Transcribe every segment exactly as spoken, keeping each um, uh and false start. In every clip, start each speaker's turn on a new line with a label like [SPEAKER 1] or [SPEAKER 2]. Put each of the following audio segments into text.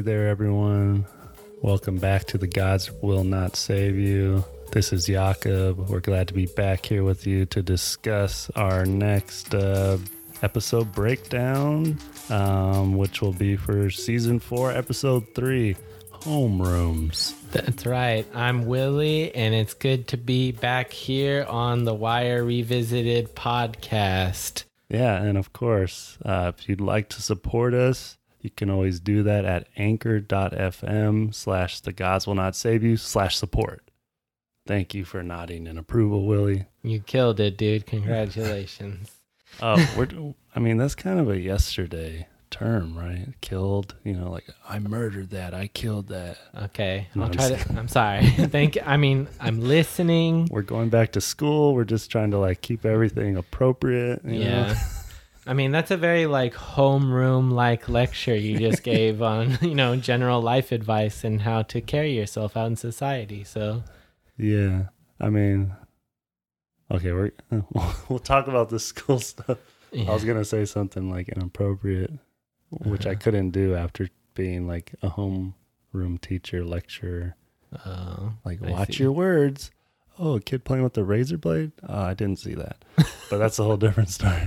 [SPEAKER 1] there, everyone. Welcome back to The Gods Will Not Save You. This is Jakob. We're glad to be back here with you to discuss our next uh, episode breakdown, um, which will be for season four, episode three, Homerooms.
[SPEAKER 2] That's right. I'm Willie, and it's good to be back here on the Wire Revisited podcast.
[SPEAKER 1] Yeah, and of course, uh, if you'd like to support us, you can always do that at anchor.fm slash the gods will not save you slash support. Thank you for nodding in approval, Willie.
[SPEAKER 2] You killed it, dude. Congratulations.
[SPEAKER 1] Oh, we're, I mean, that's kind of a yesterday term, right? Killed, you know, like I murdered that. I killed that.
[SPEAKER 2] Okay.
[SPEAKER 1] No,
[SPEAKER 2] I'll
[SPEAKER 1] I'm
[SPEAKER 2] try
[SPEAKER 1] just-
[SPEAKER 2] to. I'm sorry. Thank I mean, I'm listening.
[SPEAKER 1] We're going back to school. We're just trying to like keep everything appropriate. You
[SPEAKER 2] Yeah.
[SPEAKER 1] know?
[SPEAKER 2] I mean, that's a very like homeroom like lecture you just gave on, you know, general life advice and how to carry yourself out in society. So,
[SPEAKER 1] Yeah. I mean, okay, we're, we'll talk about the school stuff.
[SPEAKER 2] yeah.
[SPEAKER 1] I was going to say something like inappropriate, which I
[SPEAKER 2] Uh-huh.
[SPEAKER 1] couldn't do after being like a homeroom teacher, lecturer.
[SPEAKER 2] Oh,
[SPEAKER 1] Like,
[SPEAKER 2] I
[SPEAKER 1] watch
[SPEAKER 2] see.
[SPEAKER 1] your words. Oh, a kid playing with a razor blade? Oh, I didn't see that. But that's a whole different story.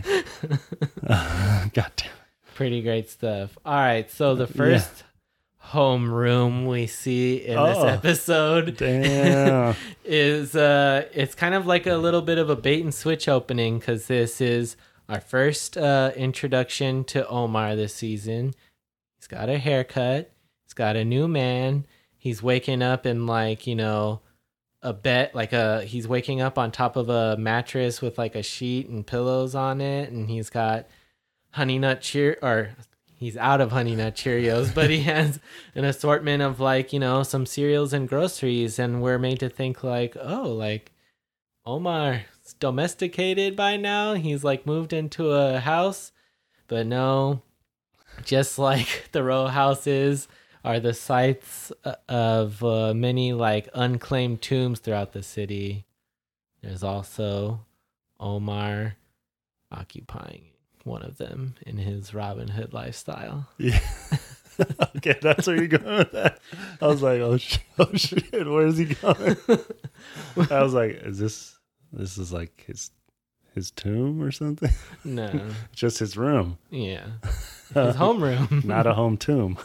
[SPEAKER 1] Uh, God damn.
[SPEAKER 2] Pretty great stuff. All right, so the first homeroom we see in this
[SPEAKER 1] Oh.
[SPEAKER 2] episode
[SPEAKER 1] Damn.
[SPEAKER 2] is uh it's kind of like a little bit of a bait and switch opening, because this is our first uh introduction to Omar this season. He's got a haircut, he's got a new man, he's waking up in like, you know, a bed, like a he's waking up on top of a mattress with like a sheet and pillows on it, and he's got honey nut cheer or he's out of honey nut Cheerios, but he has an assortment of like, you know, some cereals and groceries, and we're made to think like, oh, like Omar's domesticated by now. He's like moved into a house, but no, just like the row houses are the sites of uh, many like unclaimed tombs throughout the city. There's also Omar occupying one of them in his Robin Hood lifestyle.
[SPEAKER 1] Yeah. Okay, that's where you're going with that. I was like, oh, sh- oh shit, where is he going? I was like, is this, this is like his, his tomb or something?
[SPEAKER 2] No,
[SPEAKER 1] Just his room,
[SPEAKER 2] yeah, his homeroom.
[SPEAKER 1] not a home tomb.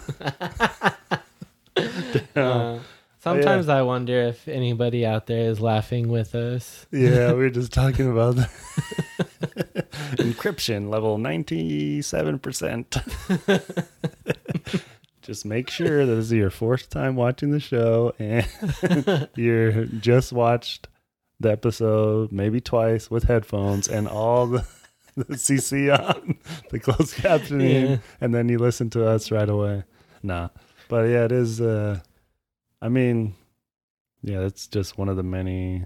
[SPEAKER 2] Uh, sometimes I wonder if anybody out there is laughing with us.
[SPEAKER 1] Yeah, we were just talking about that. Encryption level ninety-seven percent. Just make sure that this is your fourth time watching the show and you're just watched the episode maybe twice with headphones and all the, the C C on, the closed captioning,
[SPEAKER 2] Yeah.
[SPEAKER 1] and then you listen to us right away. Nah. But yeah, it is, uh, I mean, yeah, it's just one of the many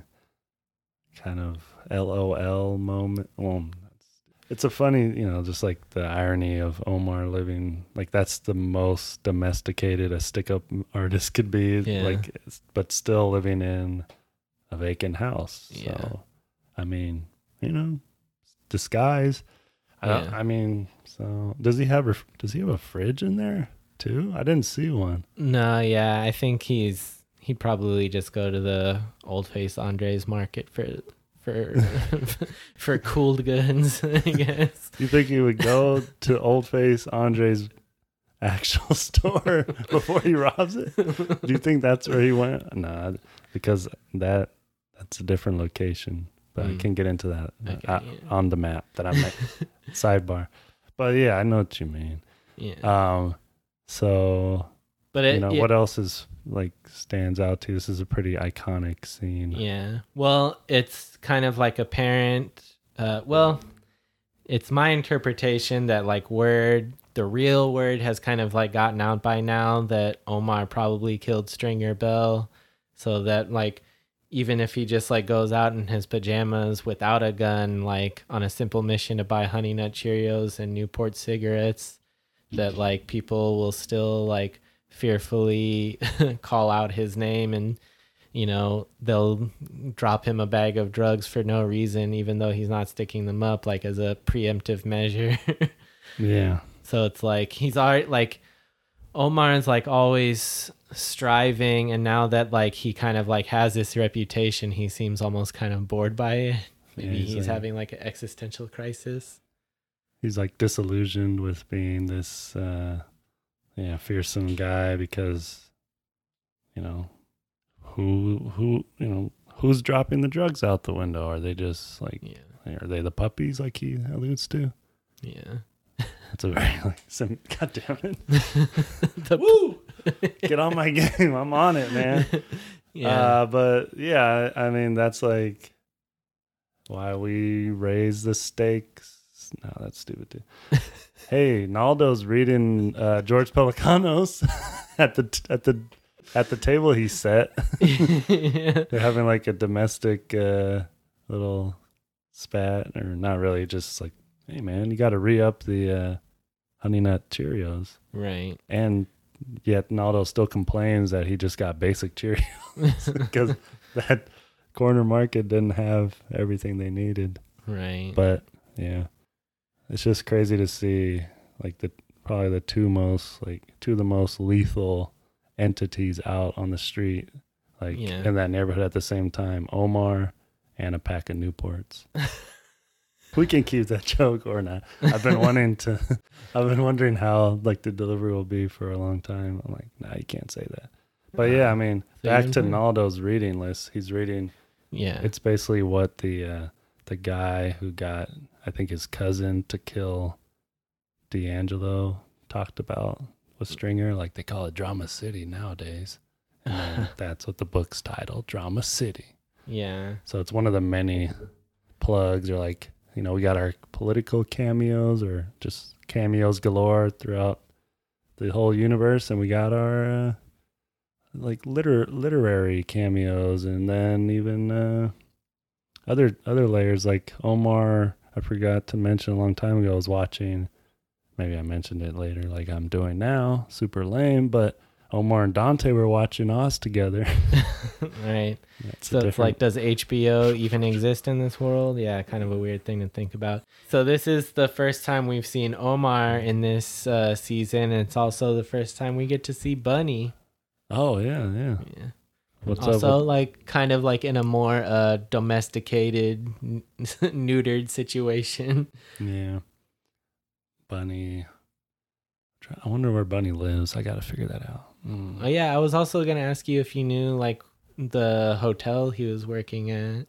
[SPEAKER 1] kind of LOL moment. Well, it's a funny, you know, just like the irony of Omar living, like that's the most domesticated a stick-up artist could be,
[SPEAKER 2] Yeah.
[SPEAKER 1] like, it's- but still living in a vacant house.
[SPEAKER 2] Yeah.
[SPEAKER 1] So, I mean, you know, disguise. I, don't,
[SPEAKER 2] Yeah.
[SPEAKER 1] I mean, so does he have a does he have a fridge in there too? I didn't see one.
[SPEAKER 2] No, yeah, I think he's he'd probably just go to the Old Face Andres market for for for cooled goods, I guess.
[SPEAKER 1] You think he would go to Old Face Andre's actual store before he robs it? Do you think that's where he went? Nah, because that that's a different location. But I
[SPEAKER 2] Mm.
[SPEAKER 1] can get into that
[SPEAKER 2] Okay,
[SPEAKER 1] uh,
[SPEAKER 2] yeah.
[SPEAKER 1] on the map that I'm at. Sidebar. But yeah, I know what you mean.
[SPEAKER 2] Yeah,
[SPEAKER 1] Um, so
[SPEAKER 2] but it,
[SPEAKER 1] you know
[SPEAKER 2] yeah,
[SPEAKER 1] what else is like stands out to you? This is a pretty iconic scene.
[SPEAKER 2] yeah. Well, it's kind of like apparent. Uh, well, it's my interpretation that like word, the real word has kind of like gotten out by now that Omar probably killed Stringer Bell, so that like even if he just like goes out in his pajamas without a gun, like on a simple mission to buy Honey Nut Cheerios and Newport cigarettes, that like people will still like fearfully call out his name, and you know they'll drop him a bag of drugs for no reason, even though he's not sticking them up, like as a preemptive measure.
[SPEAKER 1] Yeah.
[SPEAKER 2] So it's like he's already like Omar is like always striving, and now that like he kind of like has this reputation, he seems almost kind of bored by it. Maybe
[SPEAKER 1] Yeah,
[SPEAKER 2] he's,
[SPEAKER 1] he's like,
[SPEAKER 2] having like an existential crisis.
[SPEAKER 1] he's like disillusioned with being this uh yeah, fearsome guy because, you know, who who you know, who's dropping the drugs out the window? Are they just like
[SPEAKER 2] Yeah.
[SPEAKER 1] are they the puppies like he alludes to?
[SPEAKER 2] Yeah.
[SPEAKER 1] It's a very like some God damn it.
[SPEAKER 2] The-
[SPEAKER 1] Woo! Get on my game. I'm on it, man.
[SPEAKER 2] yeah.
[SPEAKER 1] Uh, but yeah, I mean that's like why we raise the stakes. No, that's stupid too. Hey, Naldo's reading uh, George Pelicanos at the at the at the table he set.
[SPEAKER 2] Yeah.
[SPEAKER 1] They're having like a domestic uh, little spat, or not really, just like, hey man, you got to re-up the uh, Honey Nut Cheerios.
[SPEAKER 2] Right.
[SPEAKER 1] And yet Naldo still complains that he just got basic Cheerios because that corner market didn't have everything they needed.
[SPEAKER 2] Right.
[SPEAKER 1] But yeah, it's just crazy to see like the probably the two most like two of the most lethal entities out on the street, like
[SPEAKER 2] Yeah.
[SPEAKER 1] in that neighborhood at the same time. Omar and a pack of Newports. We can keep that joke or not. I've been wanting to. I've been wondering how like the delivery will be for a long time. I'm like, nah, you can't say that. But yeah, I mean,
[SPEAKER 2] So
[SPEAKER 1] back
[SPEAKER 2] you
[SPEAKER 1] to
[SPEAKER 2] enjoy-
[SPEAKER 1] Naldo's reading list. He's reading.
[SPEAKER 2] Yeah.
[SPEAKER 1] It's basically what the uh, the guy who got, I think, his cousin to kill D'Angelo talked about with Stringer. Like they call it Drama City nowadays, and then that's what the book's titled, Drama City.
[SPEAKER 2] Yeah.
[SPEAKER 1] So it's one of the many plugs, or like, you know, we got our political cameos or just cameos galore throughout the whole universe, and we got our uh, like liter- literary cameos, and then even uh, other other layers like Omar. I forgot to mention a long time ago. I was watching, maybe I mentioned it later, like I'm doing now. Super lame, but Omar and Dante were watching Oz together.
[SPEAKER 2] Right.
[SPEAKER 1] That's a
[SPEAKER 2] So it's
[SPEAKER 1] different-
[SPEAKER 2] like, does H B O even exist in this world? Yeah, kind of a weird thing to think about. So this is the first time we've seen Omar in this uh, season, and it's also the first time we get to see Bunny.
[SPEAKER 1] Oh yeah, yeah.
[SPEAKER 2] Yeah.
[SPEAKER 1] What's
[SPEAKER 2] also,
[SPEAKER 1] up? With,
[SPEAKER 2] like, kind of like in a more uh, domesticated, n- neutered situation.
[SPEAKER 1] yeah, Bunny. Try- I wonder where Bunny lives. I got to figure that out. Mm.
[SPEAKER 2] Oh yeah, I was also gonna ask you if you knew like the hotel he was working at.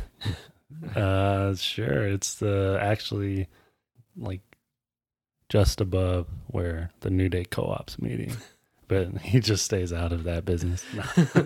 [SPEAKER 1] Uh, sure. It's the actually like just above where the New Day Co-op's meeting, but he just stays out of that business. No.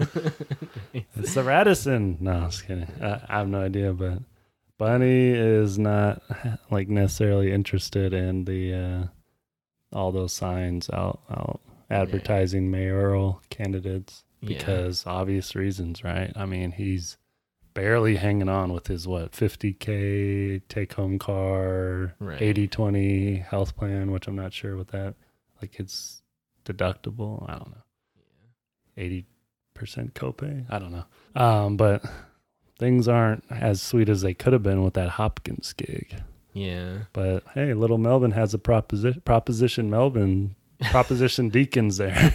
[SPEAKER 1] It's the Radisson. No, I was kidding. I, I have no idea, but Bunny is not like necessarily interested in the uh, all those signs out out advertising mayoral candidates
[SPEAKER 2] Yeah.
[SPEAKER 1] because obvious reasons, right? I mean, he's barely hanging on with his what fifty K take home car,
[SPEAKER 2] Right.
[SPEAKER 1] eighty twenty health plan, which I'm not sure what that like it's deductible. I don't know. eighty percent copay. I don't know. Um, but things aren't as sweet as they could have been with that Hopkins gig.
[SPEAKER 2] Yeah.
[SPEAKER 1] But hey, Little Melvin has a proposition. Proposition Melvin, Proposition Deacons there.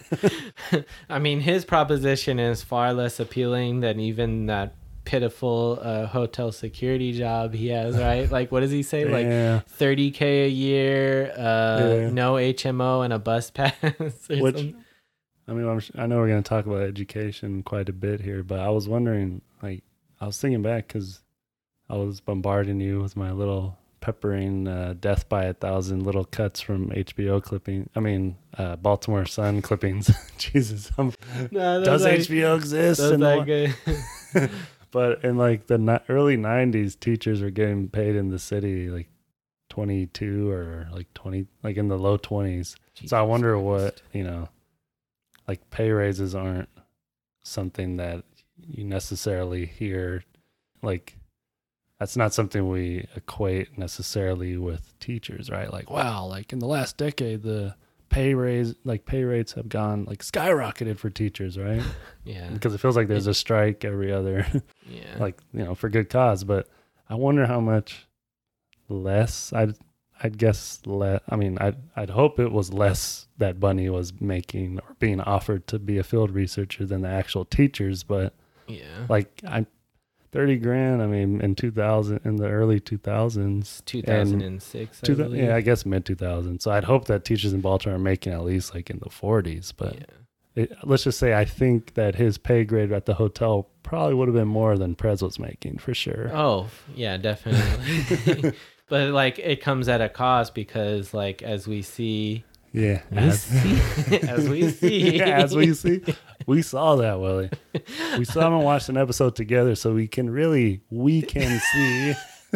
[SPEAKER 2] I mean, his proposition is far less appealing than even that pitiful uh, hotel security job he has, right? Like, what does he say? Like
[SPEAKER 1] Yeah.
[SPEAKER 2] thirty K a year, uh,
[SPEAKER 1] Yeah.
[SPEAKER 2] no H M O, and a bus pass. Or
[SPEAKER 1] Which-
[SPEAKER 2] something.
[SPEAKER 1] I mean, I'm, sh- I know we're going to talk about education quite a bit here, but I was wondering, like, I was thinking back because I was bombarding you with my little peppering uh, death by a thousand little cuts from H B O clipping. I mean, uh, Baltimore Sun clippings. Jesus, I'm,
[SPEAKER 2] No,
[SPEAKER 1] does
[SPEAKER 2] like,
[SPEAKER 1] H B O exist?
[SPEAKER 2] That's
[SPEAKER 1] in the
[SPEAKER 2] like
[SPEAKER 1] wa-
[SPEAKER 2] good.
[SPEAKER 1] But in like the ni- early nineties, teachers were getting paid in the city like twenty-two or like twenty, like in the low twenties. So I wonder what, you know, like pay raises aren't something that you necessarily hear. Like, that's not something we equate necessarily with teachers, right? Like, wow, like in the last decade, the pay raise, like pay rates have gone like skyrocketed for teachers, right?
[SPEAKER 2] Yeah.
[SPEAKER 1] Because it feels like there's a strike every other,
[SPEAKER 2] Yeah.
[SPEAKER 1] like, you know, for good cause. But I wonder how much less. I I'd guess le- I mean, I'd I'd hope it was less that Bunny was making or being offered to be a field researcher than the actual teachers. But
[SPEAKER 2] Yeah.
[SPEAKER 1] like I'm thirty grand. I mean, in two thousand, in the early two thousands,
[SPEAKER 2] two thousand six, I
[SPEAKER 1] two,
[SPEAKER 2] believe.
[SPEAKER 1] yeah, I guess mid two thousands. So I'd hope that teachers in Baltimore are making at least like in the forties. But
[SPEAKER 2] Yeah.
[SPEAKER 1] it, let's just say I think that his pay grade at the hotel probably would have been more than Prez was making for sure.
[SPEAKER 2] Oh, yeah, definitely. But like it comes at a cost because like as we see
[SPEAKER 1] Yeah,
[SPEAKER 2] we
[SPEAKER 1] as,
[SPEAKER 2] see, as we see
[SPEAKER 1] yeah, as we see, we saw that, Willie. We still haven't watched an episode together, so we can really we can see.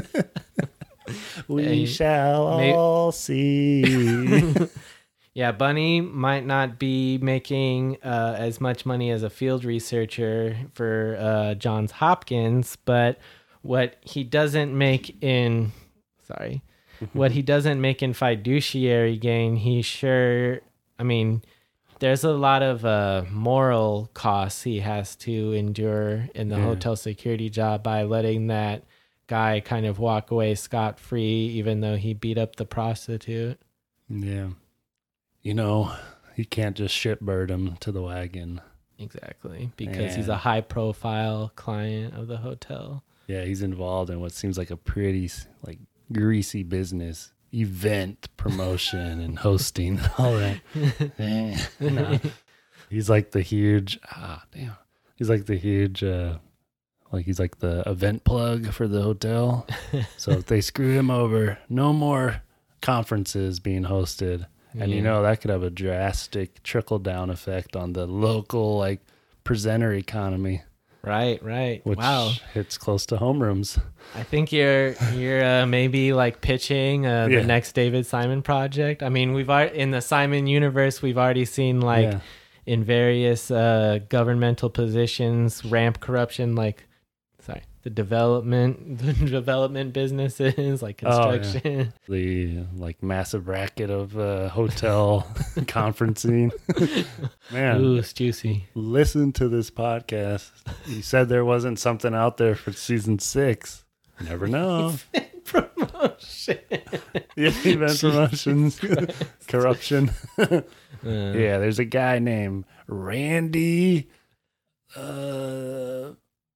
[SPEAKER 1] we
[SPEAKER 2] Hey,
[SPEAKER 1] shall
[SPEAKER 2] may-
[SPEAKER 1] all see.
[SPEAKER 2] Yeah, Bunny might not be making uh, as much money as a field researcher for uh, Johns Hopkins, but what he doesn't make in sorry, what he doesn't make in fiduciary gain, he sure. I mean, there's a lot of uh, moral costs he has to endure in the
[SPEAKER 1] Yeah.
[SPEAKER 2] hotel security job by letting that guy kind of walk away scot free, even though he beat up the prostitute.
[SPEAKER 1] Yeah. You know, you can't just shipbird him to the wagon.
[SPEAKER 2] Exactly, because he's
[SPEAKER 1] Yeah.
[SPEAKER 2] a high profile client of the hotel.
[SPEAKER 1] Yeah, he's involved in what seems like a pretty like greasy business, event promotion and hosting, all that. Eh, no. He's like the huge, ah, damn. He's like the huge, uh, like he's like the event plug for the hotel. So if they screw him over, no more conferences being hosted. And you
[SPEAKER 2] Yeah.
[SPEAKER 1] know, that could have a drastic trickle down effect on the local like presenter economy,
[SPEAKER 2] Right, right.
[SPEAKER 1] which
[SPEAKER 2] Wow.
[SPEAKER 1] hits close to homerooms.
[SPEAKER 2] I think you're you're uh, maybe like pitching uh,
[SPEAKER 1] Yeah.
[SPEAKER 2] the next David Simon project. I mean, we've already in the Simon universe, we've already seen like
[SPEAKER 1] Yeah.
[SPEAKER 2] in various uh, governmental positions ramp corruption, like sorry, the development the development businesses like
[SPEAKER 1] Oh, yeah.
[SPEAKER 2] construction.
[SPEAKER 1] The like massive racket of uh, hotel conferencing. Man,
[SPEAKER 2] Ooh, it's juicy.
[SPEAKER 1] listen to this podcast. You said there wasn't something out there for season six. You never know.
[SPEAKER 2] Promotion.
[SPEAKER 1] Yeah, event promotions, corruption.
[SPEAKER 2] Uh,
[SPEAKER 1] Yeah, there's a guy named Randy uh,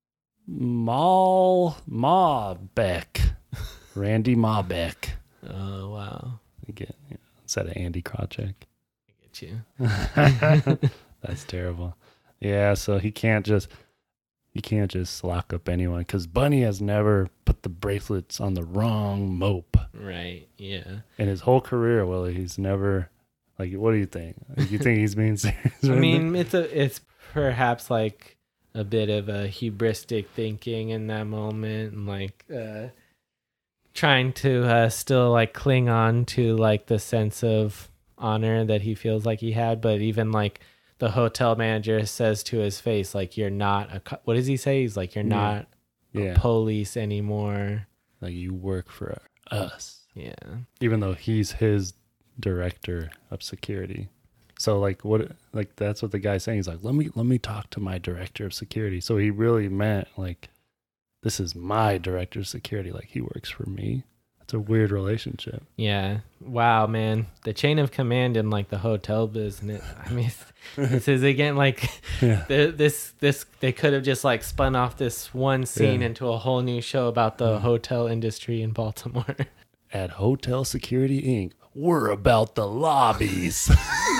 [SPEAKER 1] Mal Mabeck. Randy Mabeck.
[SPEAKER 2] Oh wow,
[SPEAKER 1] Again, you know, instead of Andy Krawcheck.
[SPEAKER 2] I get you.
[SPEAKER 1] That's terrible. Yeah, so he can't just he can't just lock up anyone because Bunny has never put the bracelets on the wrong mope
[SPEAKER 2] Right. Yeah.
[SPEAKER 1] in his whole career. Willie, he's never like. What do you think? Like, you think he's being serious?
[SPEAKER 2] I
[SPEAKER 1] with
[SPEAKER 2] mean, it's a it's perhaps like a bit of a hubristic thinking in that moment, and like uh, trying to uh, still like cling on to like the sense of honor that he feels like he had, but even like the hotel manager says to his face, like, "You're not a co-" what does he say? He's like, "You're
[SPEAKER 1] Yeah.
[SPEAKER 2] not
[SPEAKER 1] Yeah,
[SPEAKER 2] a police anymore."
[SPEAKER 1] like you work for us,
[SPEAKER 2] Yeah.
[SPEAKER 1] even though he's his director of security. So like what like that's what the guy's saying. He's like, let me let me talk to my director of security. So he really meant like this is my director of security, like he works for me. It's a weird relationship.
[SPEAKER 2] Yeah. Wow, man. The chain of command in like the hotel business. I mean, this is again like
[SPEAKER 1] Yeah.
[SPEAKER 2] the, this this they could have just like spun off this one scene
[SPEAKER 1] Yeah.
[SPEAKER 2] into a whole new show about the
[SPEAKER 1] Mm.
[SPEAKER 2] hotel industry in Baltimore.
[SPEAKER 1] At Hotel Security Incorporated, we're about the lobbies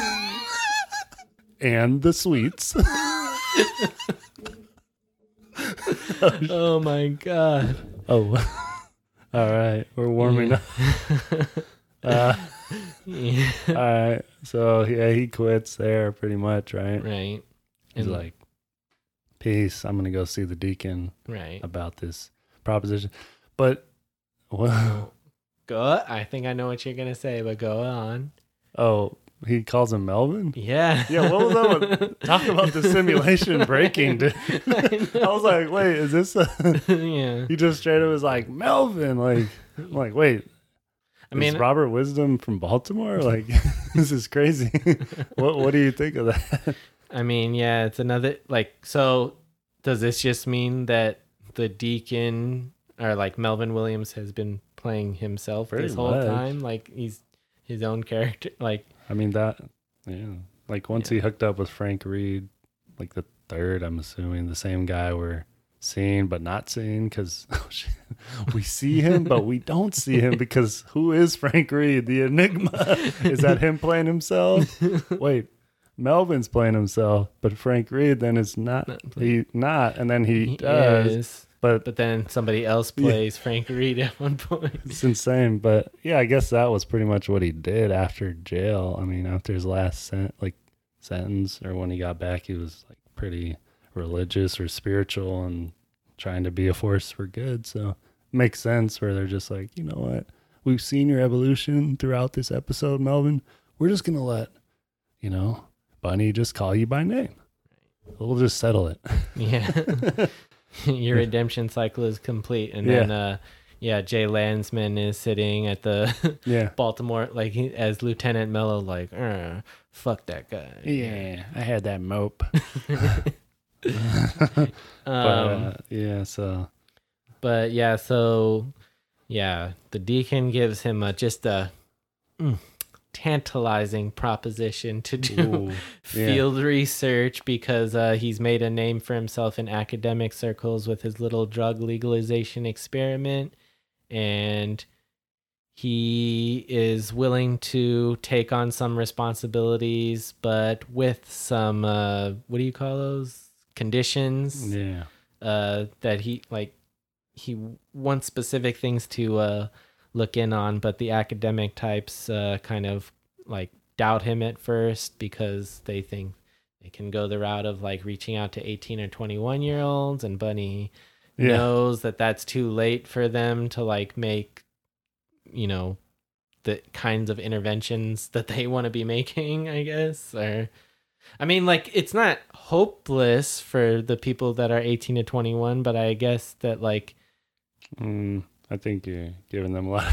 [SPEAKER 1] and the suites.
[SPEAKER 2] Oh my god.
[SPEAKER 1] Oh, all right. We're warming up. Uh,
[SPEAKER 2] Yeah.
[SPEAKER 1] all right. So yeah, he quits there pretty much, right?
[SPEAKER 2] Right.
[SPEAKER 1] He's
[SPEAKER 2] And-
[SPEAKER 1] like, peace. I'm going to go see the deacon
[SPEAKER 2] right.
[SPEAKER 1] about this proposition. But, well,
[SPEAKER 2] Go. I think I know what you're gonna say, but go on.
[SPEAKER 1] oh, he calls him Melvin?
[SPEAKER 2] Yeah.
[SPEAKER 1] Yeah, what was that one? Talk about the simulation breaking, dude.
[SPEAKER 2] I
[SPEAKER 1] I was like, wait, is this a...
[SPEAKER 2] yeah.
[SPEAKER 1] He just straight up was like, Melvin. Like, I'm like, wait,
[SPEAKER 2] I mean,
[SPEAKER 1] is Robert Wisdom from Baltimore? Like, this is crazy. what What do you think of that?
[SPEAKER 2] I mean, yeah, it's another like. So, does this just mean that the deacon or like Melvin Williams has been playing himself
[SPEAKER 1] Pretty
[SPEAKER 2] this whole
[SPEAKER 1] much.
[SPEAKER 2] time. Like he's his own character. Like
[SPEAKER 1] I mean that, yeah. Like once
[SPEAKER 2] Yeah.
[SPEAKER 1] he hooked up with Frank Reed, like the third, I'm assuming the same guy we're seeing but not seeing because we see him but we don't see him because who is Frank Reed? The Enigma. Is that him playing himself? Wait, Melvin's playing himself, but Frank Reed then is not.
[SPEAKER 2] Not
[SPEAKER 1] He not, and then he,
[SPEAKER 2] he
[SPEAKER 1] does.
[SPEAKER 2] is,
[SPEAKER 1] But
[SPEAKER 2] but then somebody else plays Frank Reed at one point.
[SPEAKER 1] it's insane. But yeah, I guess that was pretty much what he did after jail. I mean, after his last sent like sentence or when he got back, he was like pretty religious or spiritual and trying to be a force for good. So it makes sense where they're just like, you know what? We've seen your evolution throughout this episode, Melvin. We're just gonna let, you know, Bunny just call you by name. We'll just settle it.
[SPEAKER 2] Yeah. Your redemption cycle is complete. And then,
[SPEAKER 1] Yeah.
[SPEAKER 2] uh, yeah, Jay Landsman is sitting at the
[SPEAKER 1] Yeah.
[SPEAKER 2] Baltimore, like he, as Lieutenant Mello, like, "Uh, fuck that guy."
[SPEAKER 1] Yeah, I had that mope.
[SPEAKER 2] Um,
[SPEAKER 1] but uh, yeah, so
[SPEAKER 2] But yeah, so yeah, the deacon gives him a just a mm, tantalizing proposition to do
[SPEAKER 1] ooh, yeah.
[SPEAKER 2] field research because uh, he's made a name for himself in academic circles with his little drug legalization experiment, and he is willing to take on some responsibilities, but with some uh, what do you call those conditions?
[SPEAKER 1] Yeah.
[SPEAKER 2] Uh, that he like. He wants specific things to uh, look in on, but the academic types uh, kind of like doubt him at first because they think they can go the route of like reaching out to eighteen or twenty-one year olds, and Bunny
[SPEAKER 1] Yeah.
[SPEAKER 2] knows that that's too late for them to like make, you know, the kinds of interventions that they want to be making, I guess. Or I mean, like, it's not hopeless for the people that are eighteen to twenty-one, but I guess that like
[SPEAKER 1] Mm, I think you're giving them a lot.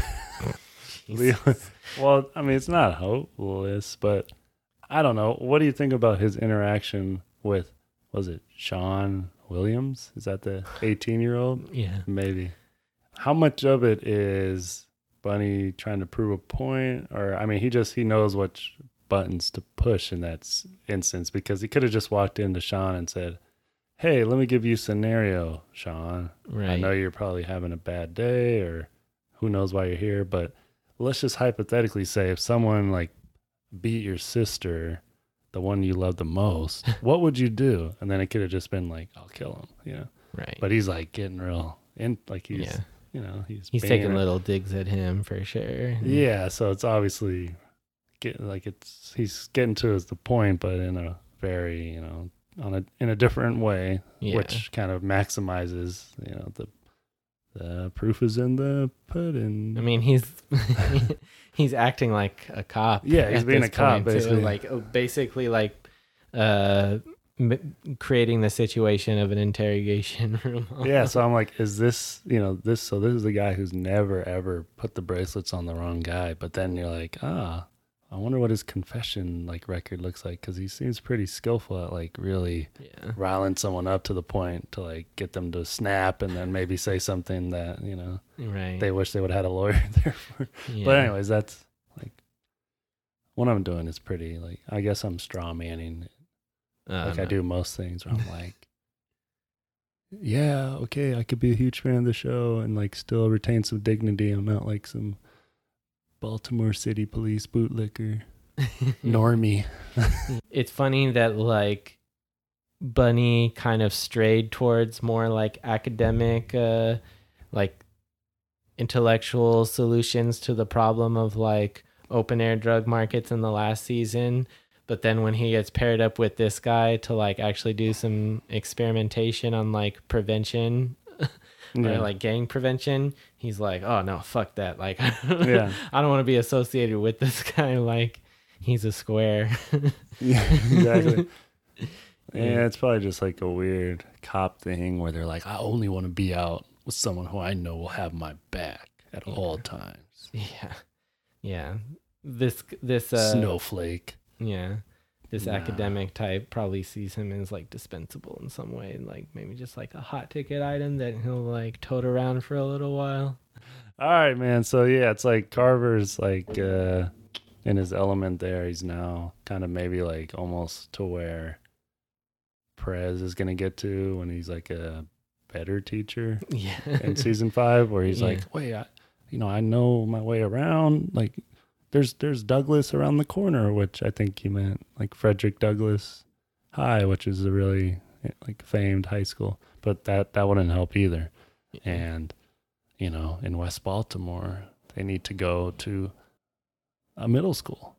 [SPEAKER 1] Of well, I mean, it's not hopeless, but I don't know. What do you think about his interaction with, was it Sean Williams? Is that the eighteen-year-old?
[SPEAKER 2] Yeah.
[SPEAKER 1] Maybe. How much of it is Bunny trying to prove a point? Or, I mean, he just, he knows which buttons to push in that s- instance because he could have just walked into Sean and said, hey, let me give you a scenario, Sean.
[SPEAKER 2] Right.
[SPEAKER 1] I know you're probably having a bad day or who knows why you're here, but let's just hypothetically say if someone like beat your sister, the one you love the most, what would you do? And then it could have just been like, I'll kill him, you know?
[SPEAKER 2] Right.
[SPEAKER 1] But he's like getting real in, like he's,
[SPEAKER 2] yeah.
[SPEAKER 1] you know, he's,
[SPEAKER 2] He's
[SPEAKER 1] being
[SPEAKER 2] taking
[SPEAKER 1] real-
[SPEAKER 2] little digs at him for sure.
[SPEAKER 1] Yeah. So it's obviously getting like it's, he's getting to his the point, but in a very, you know, on a in a different way,
[SPEAKER 2] Yeah.
[SPEAKER 1] which kind of maximizes, you know, the the proof is in the pudding.
[SPEAKER 2] I mean, he's he's acting like a cop.
[SPEAKER 1] Yeah, he's
[SPEAKER 2] at
[SPEAKER 1] being
[SPEAKER 2] this
[SPEAKER 1] a cop,
[SPEAKER 2] point, too.
[SPEAKER 1] basically.
[SPEAKER 2] Like oh, basically like uh m- creating the situation of an interrogation room.
[SPEAKER 1] Yeah, so I'm like, is this, you know, this, so this is the guy who's never ever put the bracelets on the wrong guy. But then you're like, ah, I wonder what his confession like record looks like because he seems pretty skillful at like really
[SPEAKER 2] Yeah.
[SPEAKER 1] riling someone up to the point to like get them to snap and then maybe say something that, you know,
[SPEAKER 2] Right.
[SPEAKER 1] they wish they would have had a lawyer there for.
[SPEAKER 2] yeah.
[SPEAKER 1] But anyways, that's like what I'm doing is pretty like I guess I'm straw manning it,
[SPEAKER 2] Uh,
[SPEAKER 1] like I
[SPEAKER 2] no.
[SPEAKER 1] do most things where I'm like, yeah, okay, I could be a huge fan of the show and like still retain some dignity. I'm not like some Baltimore City Police bootlicker normie.
[SPEAKER 2] It's funny that like Bunny kind of strayed towards more like academic uh like intellectual solutions to the problem of like open air drug markets in the last season, but then when he gets paired up with this guy to like actually do some experimentation on like prevention
[SPEAKER 1] Yeah.
[SPEAKER 2] or like gang prevention, he's like, oh no, fuck that, like
[SPEAKER 1] Yeah.
[SPEAKER 2] I don't want to be associated with this guy, like he's a square.
[SPEAKER 1] Yeah, exactly.
[SPEAKER 2] Yeah.
[SPEAKER 1] Yeah, it's probably just like a weird cop thing where they're like, I only want to be out with someone who I know will have my back at
[SPEAKER 2] Yeah.
[SPEAKER 1] all times.
[SPEAKER 2] Yeah. Yeah. This this uh
[SPEAKER 1] Snowflake.
[SPEAKER 2] yeah. this
[SPEAKER 1] Nah.
[SPEAKER 2] academic type probably sees him as like dispensable in some way, like maybe just like a hot ticket item that he'll like tote around for a little while.
[SPEAKER 1] All right, man. So yeah, it's like Carver's like uh in his element there. He's now kind of maybe like almost to where Perez is gonna get to when he's like a better teacher
[SPEAKER 2] Yeah.
[SPEAKER 1] in season five, where he's
[SPEAKER 2] Yeah.
[SPEAKER 1] like, wait, I, you know, I know my way around. Like, there's there's Douglas around the corner, which I think he meant like Frederick Douglass High, which is a really like famed high school. But that that wouldn't help either.
[SPEAKER 2] Yeah.
[SPEAKER 1] And you know, in West Baltimore, they need to go to a middle school,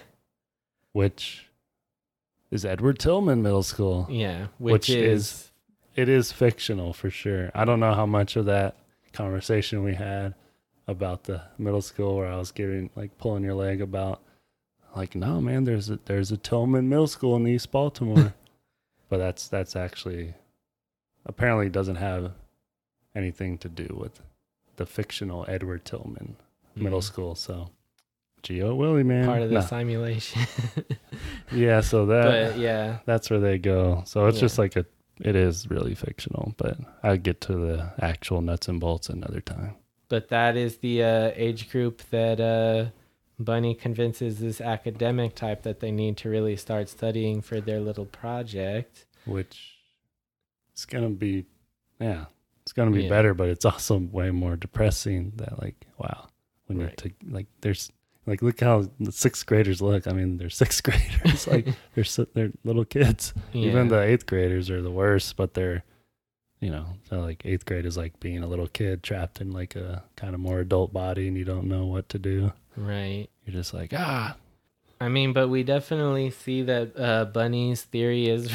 [SPEAKER 1] which is Edward Tillman Middle School.
[SPEAKER 2] Yeah, which,
[SPEAKER 1] Which
[SPEAKER 2] is,
[SPEAKER 1] is- It is fictional for sure. I don't know how much of that conversation we had about the middle school where I was giving like pulling your leg about like, no man, there's a there's a Tillman Middle School in East Baltimore. But that's that's actually apparently doesn't have anything to do with the fictional Edward Tillman Middle
[SPEAKER 2] mm,
[SPEAKER 1] School. So Geo Willie, man.
[SPEAKER 2] part of the
[SPEAKER 1] No.
[SPEAKER 2] simulation.
[SPEAKER 1] Yeah, so that
[SPEAKER 2] But yeah,
[SPEAKER 1] that's where they go. So it's
[SPEAKER 2] Yeah.
[SPEAKER 1] just like a it is really fictional, but I'll get to the actual nuts and bolts another time.
[SPEAKER 2] but that is the uh, age group that uh, Bunny convinces this academic type that they need to really start studying for their little project.
[SPEAKER 1] Which it's gonna be yeah, it's gonna be
[SPEAKER 2] Yeah.
[SPEAKER 1] better, but it's also way more depressing that like, wow, when
[SPEAKER 2] Right.
[SPEAKER 1] you're to, like there's like look how the sixth graders look. I mean, they're sixth graders. Like they're so, they're little kids. Even
[SPEAKER 2] Yeah.
[SPEAKER 1] the eighth graders are the worst, but they're, you know, so like eighth grade is like being a little kid trapped in like a kind of more adult body and you don't know what to do.
[SPEAKER 2] Right.
[SPEAKER 1] You're just like, ah.
[SPEAKER 2] I mean, but we definitely see that uh, Bunny's theory is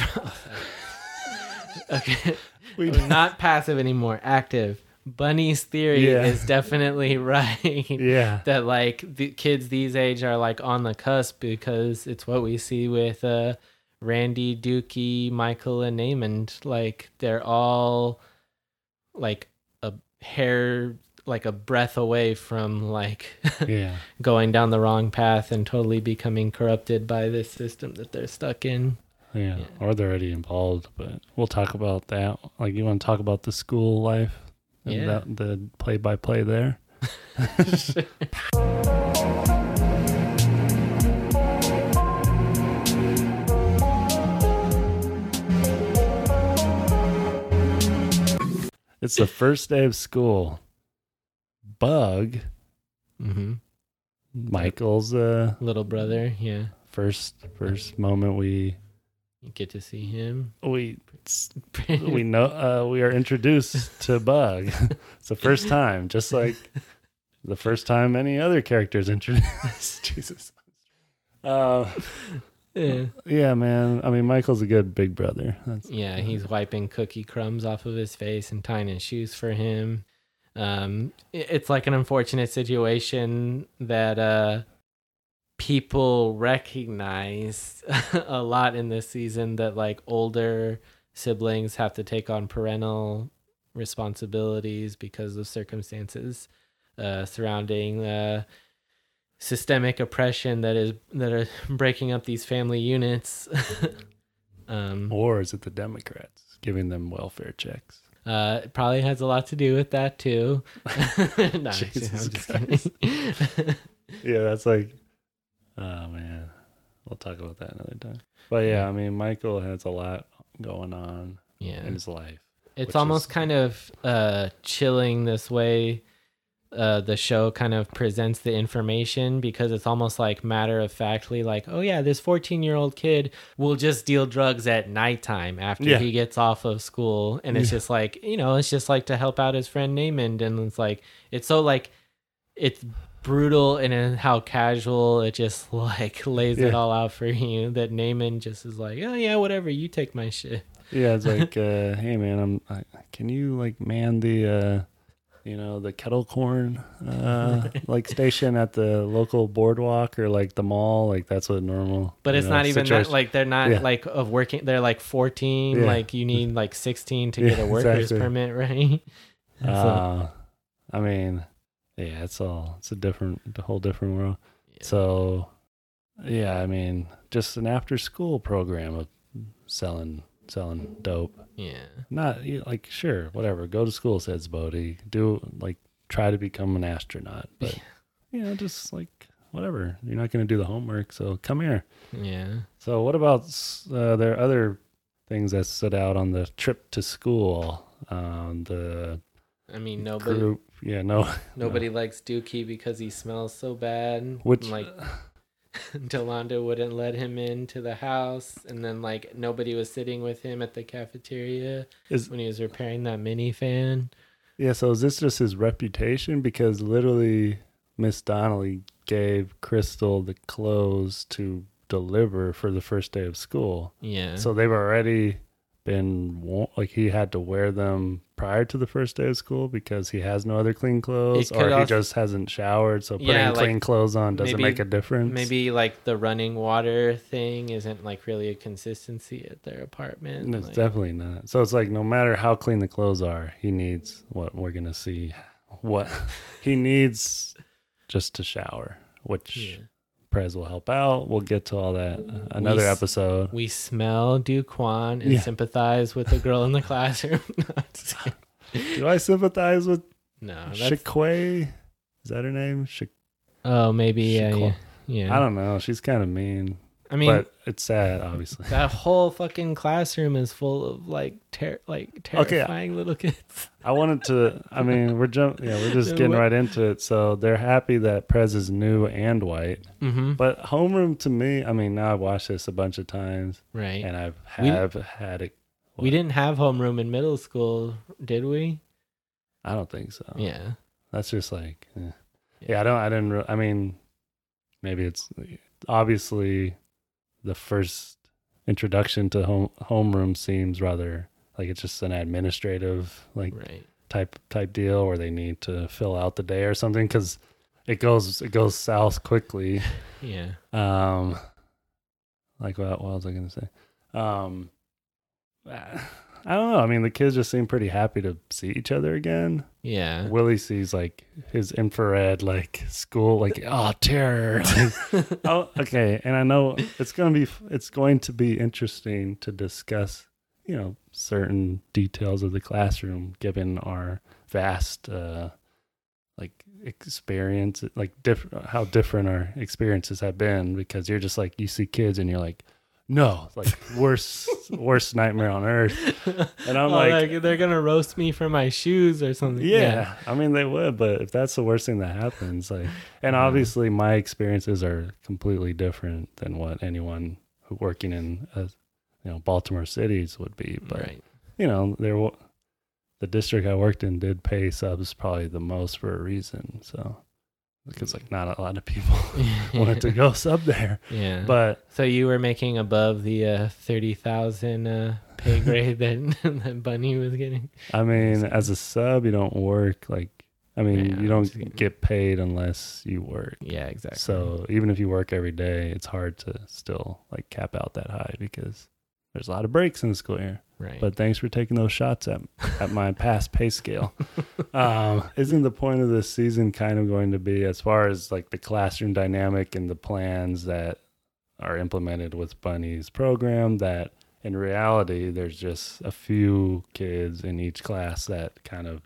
[SPEAKER 2] okay.
[SPEAKER 1] We
[SPEAKER 2] We're not passive anymore, active. Bunny's theory
[SPEAKER 1] Yeah.
[SPEAKER 2] is definitely right.
[SPEAKER 1] Yeah.
[SPEAKER 2] That like the kids these age are like on the cusp because it's what we see with uh, Randy, Dookie, Michael, and Namond. Like they're all like a hair, like a breath away from like
[SPEAKER 1] Yeah.
[SPEAKER 2] going down the wrong path and totally becoming corrupted by this system that they're stuck in.
[SPEAKER 1] Yeah.
[SPEAKER 2] Yeah.
[SPEAKER 1] Or they're already involved, but we'll talk about that. Like, you want to talk about the school life? And
[SPEAKER 2] Yeah.
[SPEAKER 1] that, the play by play there? It's the first day of school. Bug,
[SPEAKER 2] Mm-hmm.
[SPEAKER 1] Michael's uh,
[SPEAKER 2] Little brother, yeah.
[SPEAKER 1] first first moment we
[SPEAKER 2] You get to see him.
[SPEAKER 1] we we know uh, we are introduced to Bug. It's the first time, just like the first time any other character is introduced. Jesus. Uh,
[SPEAKER 2] Yeah.
[SPEAKER 1] yeah, man. I mean, Michael's a good big brother. That's,
[SPEAKER 2] Yeah, he's wiping cookie crumbs off of his face and tying his shoes for him. Um, i- it's like an unfortunate situation that uh, people recognize a lot in this season, that like older siblings have to take on parental responsibilities because of circumstances uh, surrounding uh, systemic oppression that is that are breaking up these family units. um,
[SPEAKER 1] or is it the Democrats giving them welfare checks?
[SPEAKER 2] Uh, it probably has a lot to do with that too. No, actually,
[SPEAKER 1] Jesus
[SPEAKER 2] I'm just
[SPEAKER 1] Christ.
[SPEAKER 2] kidding.
[SPEAKER 1] Yeah, that's like, oh man, we'll talk about that another time. But yeah, I mean, Michael has a lot going on
[SPEAKER 2] Yeah,
[SPEAKER 1] in his life.
[SPEAKER 2] it's
[SPEAKER 1] which
[SPEAKER 2] almost
[SPEAKER 1] is-
[SPEAKER 2] kind of uh, chilling this way. Uh, the show kind of presents the information, because it's almost like matter of factly, like, oh yeah, this fourteen year old kid will just deal drugs at nighttime after
[SPEAKER 1] Yeah.
[SPEAKER 2] he gets off of school, and it's
[SPEAKER 1] Yeah.
[SPEAKER 2] just like, you know, it's just like to help out his friend Namond, and it's like, it's so like, it's brutal and in how casual it just like lays it
[SPEAKER 1] Yeah.
[SPEAKER 2] all out for you, that Namond just is like, oh yeah, whatever, you take my shit.
[SPEAKER 1] Yeah, it's like, uh, hey man, I'm. I, can you like man the, uh, you know, the kettle corn, uh, like station at the local boardwalk or like the mall? Like that's what normal.
[SPEAKER 2] But
[SPEAKER 1] you
[SPEAKER 2] it's
[SPEAKER 1] know,
[SPEAKER 2] not even that,
[SPEAKER 1] situation-
[SPEAKER 2] like they're not
[SPEAKER 1] Yeah.
[SPEAKER 2] like of working. They're like fourteen.
[SPEAKER 1] Yeah.
[SPEAKER 2] Like you need like sixteen to
[SPEAKER 1] Yeah,
[SPEAKER 2] get a worker's
[SPEAKER 1] exactly.
[SPEAKER 2] permit, right? So,
[SPEAKER 1] Uh, I mean, yeah, it's all. It's a different, a whole different world.
[SPEAKER 2] yeah.
[SPEAKER 1] So, Yeah, I mean, just an after school program of selling selling dope.
[SPEAKER 2] Yeah.
[SPEAKER 1] Not you- like sure, whatever. Go to school, says Bodhi. Do like try to become an astronaut, but you know, just like whatever. You're not going to do the homework, so come here.
[SPEAKER 2] Yeah.
[SPEAKER 1] So, what about uh, there are other things that stood out on the trip to school? Um, the
[SPEAKER 2] I mean, nobody
[SPEAKER 1] group, yeah, no,
[SPEAKER 2] nobody likes Dookie because he smells so bad.
[SPEAKER 1] which
[SPEAKER 2] like Delonda wouldn't let him into the house, and then like nobody was sitting with him at the cafeteria
[SPEAKER 1] is
[SPEAKER 2] when he was repairing that mini fan.
[SPEAKER 1] yeah. So, is this just his reputation? Because literally, Miss Donnelly gave Crystal the clothes to deliver for the first day of school.
[SPEAKER 2] Yeah.
[SPEAKER 1] So they've already been wa- like he had to wear them prior to the first day of school because he has no other clean clothes,
[SPEAKER 2] It could
[SPEAKER 1] or he
[SPEAKER 2] also-
[SPEAKER 1] just hasn't showered. So putting
[SPEAKER 2] Yeah, like,
[SPEAKER 1] clean clothes on doesn't
[SPEAKER 2] maybe-
[SPEAKER 1] make a difference.
[SPEAKER 2] maybe like the running water thing isn't like really a consistency at their apartment.
[SPEAKER 1] No, it's
[SPEAKER 2] like-
[SPEAKER 1] definitely not. So it's like no matter how clean the clothes are, he needs what we're gonna see. What he needs just to shower, which
[SPEAKER 2] Yeah.
[SPEAKER 1] Prez will help out. We'll get to all that uh, another
[SPEAKER 2] s-
[SPEAKER 1] episode.
[SPEAKER 2] We smell Duquan and
[SPEAKER 1] Yeah.
[SPEAKER 2] sympathize with the girl in the classroom. No, I'm just kidding.
[SPEAKER 1] Do I sympathize with
[SPEAKER 2] No, that's,
[SPEAKER 1] Shakwe? Is that her name? Shak-
[SPEAKER 2] oh, maybe yeah,
[SPEAKER 1] Shakwa-
[SPEAKER 2] yeah, yeah.
[SPEAKER 1] I don't know. She's kind of mean,
[SPEAKER 2] I mean,
[SPEAKER 1] but it's sad, obviously.
[SPEAKER 2] that whole fucking classroom is full of like ter- like
[SPEAKER 1] Okay.
[SPEAKER 2] terrifying little kids.
[SPEAKER 1] I wanted to. I mean, we're jump. Yeah, we're just getting
[SPEAKER 2] What-
[SPEAKER 1] right into it. So they're happy that Prez is new and white.
[SPEAKER 2] Mm-hmm.
[SPEAKER 1] But homeroom to me, I mean, now I've watched this a bunch of times,
[SPEAKER 2] Right.
[SPEAKER 1] and I've
[SPEAKER 2] We-
[SPEAKER 1] have had it.
[SPEAKER 2] We didn't have homeroom in middle school, did we?
[SPEAKER 1] I don't think so.
[SPEAKER 2] Yeah.
[SPEAKER 1] That's just like, eh. yeah. I don't. I didn't. re- I mean, maybe it's obviously the first introduction to home homeroom seems rather like it's just an administrative like
[SPEAKER 2] Right.
[SPEAKER 1] type type deal where they need to fill out the day or something because it goes it goes south quickly.
[SPEAKER 2] Yeah.
[SPEAKER 1] Um, like what, what was I gonna say? Um, I don't know. I mean, the kids just seem pretty happy to see each other again.
[SPEAKER 2] Yeah.
[SPEAKER 1] Willie sees like his infrared like school like oh terror. Oh, okay, and I know it's gonna be it's going to be interesting to discuss you know certain details of the classroom given our vast uh like experience like different how different our experiences have been because you're just like you see kids and you're like no like worst worst nightmare on earth and I'm
[SPEAKER 2] Oh,
[SPEAKER 1] like
[SPEAKER 2] they're gonna roast me for my shoes or something.
[SPEAKER 1] yeah, I mean they would, but if that's the worst thing that happens, like, and
[SPEAKER 2] Yeah.
[SPEAKER 1] obviously my experiences are completely different than what anyone who working in, uh you know, Baltimore cities would be. But
[SPEAKER 2] Right.
[SPEAKER 1] you know, there, wa- the district I worked in did pay subs probably the most for a reason. So because like not a lot of people wanted to go sub there,
[SPEAKER 2] Yeah.
[SPEAKER 1] but
[SPEAKER 2] So you were making above the uh, thirty thousand uh, pay grade that that Bunny was getting.
[SPEAKER 1] I mean, as a sub, you don't work like. I mean,
[SPEAKER 2] Yeah,
[SPEAKER 1] you
[SPEAKER 2] I'm just
[SPEAKER 1] don't
[SPEAKER 2] kidding.
[SPEAKER 1] get paid unless you work.
[SPEAKER 2] Yeah, exactly.
[SPEAKER 1] So even if you work every day, it's hard to still like cap out that high because there's a lot of breaks in the school year.
[SPEAKER 2] right.
[SPEAKER 1] But thanks for taking those shots at at my past pay scale. Um, isn't the point of this season kind of going to be as far as like the classroom dynamic and the plans that are implemented with Bunny's program that in reality there's just a few kids in each class that kind of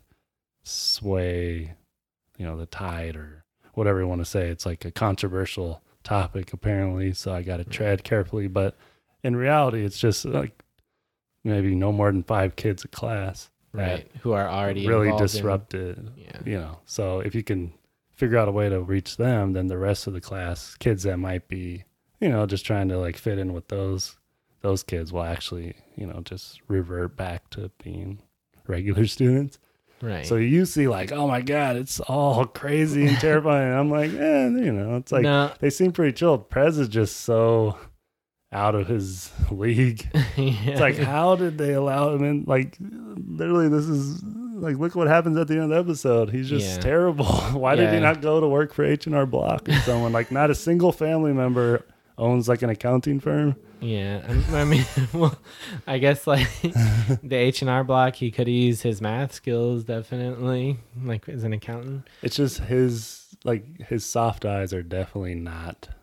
[SPEAKER 1] sway, you know, the tide or whatever you want to say. It's like a controversial topic apparently, so I got to tread carefully. But in reality, it's just like maybe no more than five kids a class
[SPEAKER 2] right. Who are already
[SPEAKER 1] really
[SPEAKER 2] involved in-
[SPEAKER 1] disrupted.
[SPEAKER 2] yeah.
[SPEAKER 1] You know, so if you can figure out a way to reach them, then the rest of the class, kids that might be, you know, just trying to like fit in with those those kids will actually, you know, just revert back to being regular students.
[SPEAKER 2] Right.
[SPEAKER 1] So you see like, oh my God, it's all crazy and terrifying. I'm like, eh, you know, it's like
[SPEAKER 2] no.
[SPEAKER 1] they seem pretty chill. Prez is just so out of his league.
[SPEAKER 2] Yeah.
[SPEAKER 1] It's like, how did they allow him in? Like, literally, this is like, look what happens at the end of the episode. He's just
[SPEAKER 2] Yeah.
[SPEAKER 1] terrible. Why did he
[SPEAKER 2] Yeah.
[SPEAKER 1] not go to work for H and R Block or someone? Like, not a single family member owns like an accounting firm.
[SPEAKER 2] Yeah, I I mean, well, I guess like the H and R Block, he could use his math skills definitely, like as an accountant.
[SPEAKER 1] It's just his like his soft eyes are definitely not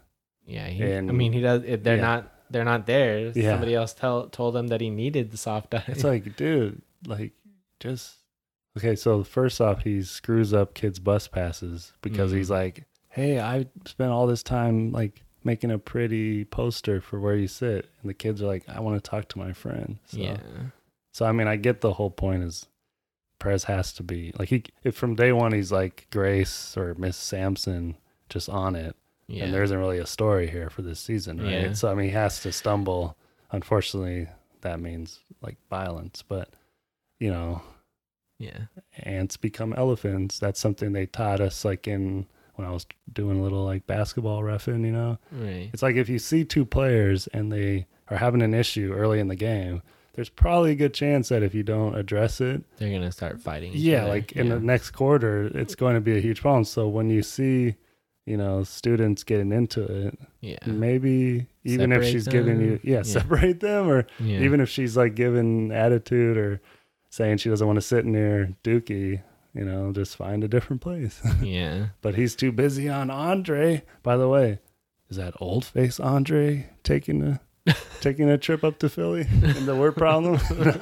[SPEAKER 2] Yeah, he,
[SPEAKER 1] And,
[SPEAKER 2] I mean, he does. They're
[SPEAKER 1] yeah.
[SPEAKER 2] not. They're not there.
[SPEAKER 1] Yeah.
[SPEAKER 2] Somebody else tell told him that he needed the soft ice.
[SPEAKER 1] It's like, dude, like, just okay. So first off, he screws up kids' bus passes because
[SPEAKER 2] Mhm.
[SPEAKER 1] he's like, "Hey, I spent all this time like making a pretty poster for where you sit," and the kids are like, "I want to talk to my friend." So,
[SPEAKER 2] yeah,
[SPEAKER 1] So I mean, I get the whole point is Perez has to be like he if from day one he's like Grace or Miss Sampson just on it,
[SPEAKER 2] yeah.
[SPEAKER 1] and there isn't really a story here for this season, right?
[SPEAKER 2] Yeah.
[SPEAKER 1] So I mean, he has to stumble. Unfortunately, that means like violence, but you know,
[SPEAKER 2] yeah,
[SPEAKER 1] ants become elephants. That's something they taught us like in when I was doing a little like basketball reffing, you know.
[SPEAKER 2] right.
[SPEAKER 1] It's like if you see two players and they are having an issue early in the game, there's probably a good chance that if you don't address it,
[SPEAKER 2] They're gonna start fighting. Each
[SPEAKER 1] yeah,
[SPEAKER 2] other.
[SPEAKER 1] like in
[SPEAKER 2] yeah.
[SPEAKER 1] the next quarter, it's going to be a huge problem. So when you see, you know, students getting into it,
[SPEAKER 2] yeah,
[SPEAKER 1] maybe even if
[SPEAKER 2] Separate
[SPEAKER 1] she's giving you,
[SPEAKER 2] them.
[SPEAKER 1] yeah,
[SPEAKER 2] Yeah.
[SPEAKER 1] separate them, or
[SPEAKER 2] yeah.
[SPEAKER 1] even if she's like giving attitude or saying she doesn't want to sit near Dookie, you know, just find a different place.
[SPEAKER 2] yeah.
[SPEAKER 1] But he's too busy on Andre. By the way, is that old face Andre taking a taking a trip up to Philly and the word problem?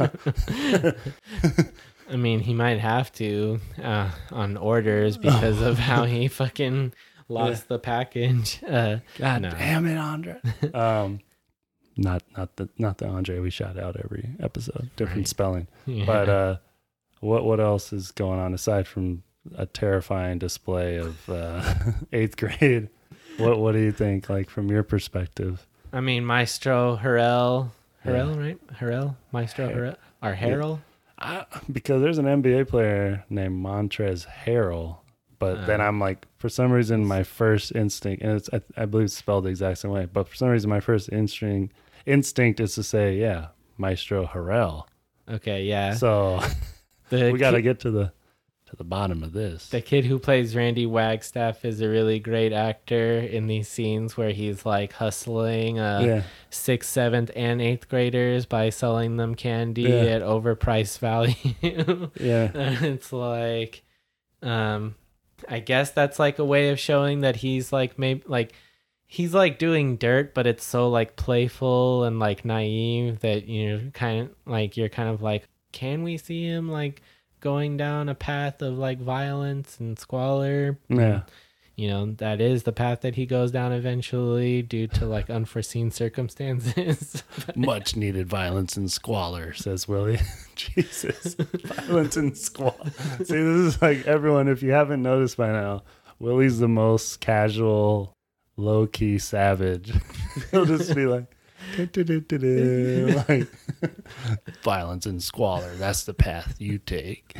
[SPEAKER 2] I mean, he might have to uh, on orders because of how he fucking lost the package. Uh,
[SPEAKER 1] God
[SPEAKER 2] No.
[SPEAKER 1] damn it, Andre. um, not not the not the Andre we shout out every episode, different
[SPEAKER 2] Right.
[SPEAKER 1] spelling.
[SPEAKER 2] yeah.
[SPEAKER 1] But uh, what what else is going on aside from a terrifying display of uh, eighth grade? What what do you think, like from your perspective?
[SPEAKER 2] I mean, Maestro Harrell, Harrell,
[SPEAKER 1] Yeah.
[SPEAKER 2] right? Harrell, Maestro
[SPEAKER 1] Har-
[SPEAKER 2] Harrell, or Harrell.
[SPEAKER 1] I, because there's an N B A player named Montrezl Harrell, but then
[SPEAKER 2] Uh.
[SPEAKER 1] I'm like, for some reason, my first instinct, and it's I, I believe it's spelled the exact same way, but for some reason, my first instinct instinct is to say, yeah, Maestro Harrell.
[SPEAKER 2] Okay, yeah.
[SPEAKER 1] So
[SPEAKER 2] the
[SPEAKER 1] we got to
[SPEAKER 2] ki-
[SPEAKER 1] get to the to the bottom of this.
[SPEAKER 2] the kid who plays Randy Wagstaff is a really great actor in these scenes where he's like hustling uh,
[SPEAKER 1] yeah,
[SPEAKER 2] sixth, seventh, and eighth graders by selling them candy
[SPEAKER 1] Yeah.
[SPEAKER 2] at overpriced value.
[SPEAKER 1] yeah,
[SPEAKER 2] It's like, um, I guess that's like a way of showing that he's like maybe like he's like doing dirt, but it's so like playful and like naive that you're kind of like you're kind of like, can we see him like going down a path of like violence and squalor?
[SPEAKER 1] yeah.
[SPEAKER 2] You know, that is the path that he goes down eventually due to like unforeseen circumstances.
[SPEAKER 1] Much needed violence and squalor, says Willie. Jesus, violence and squalor. See, this is like everyone. If you haven't noticed by now, Willie's the most casual, low key savage. He'll just be like, "Du-du-du-du-du," like violence and squalor. That's the path you take.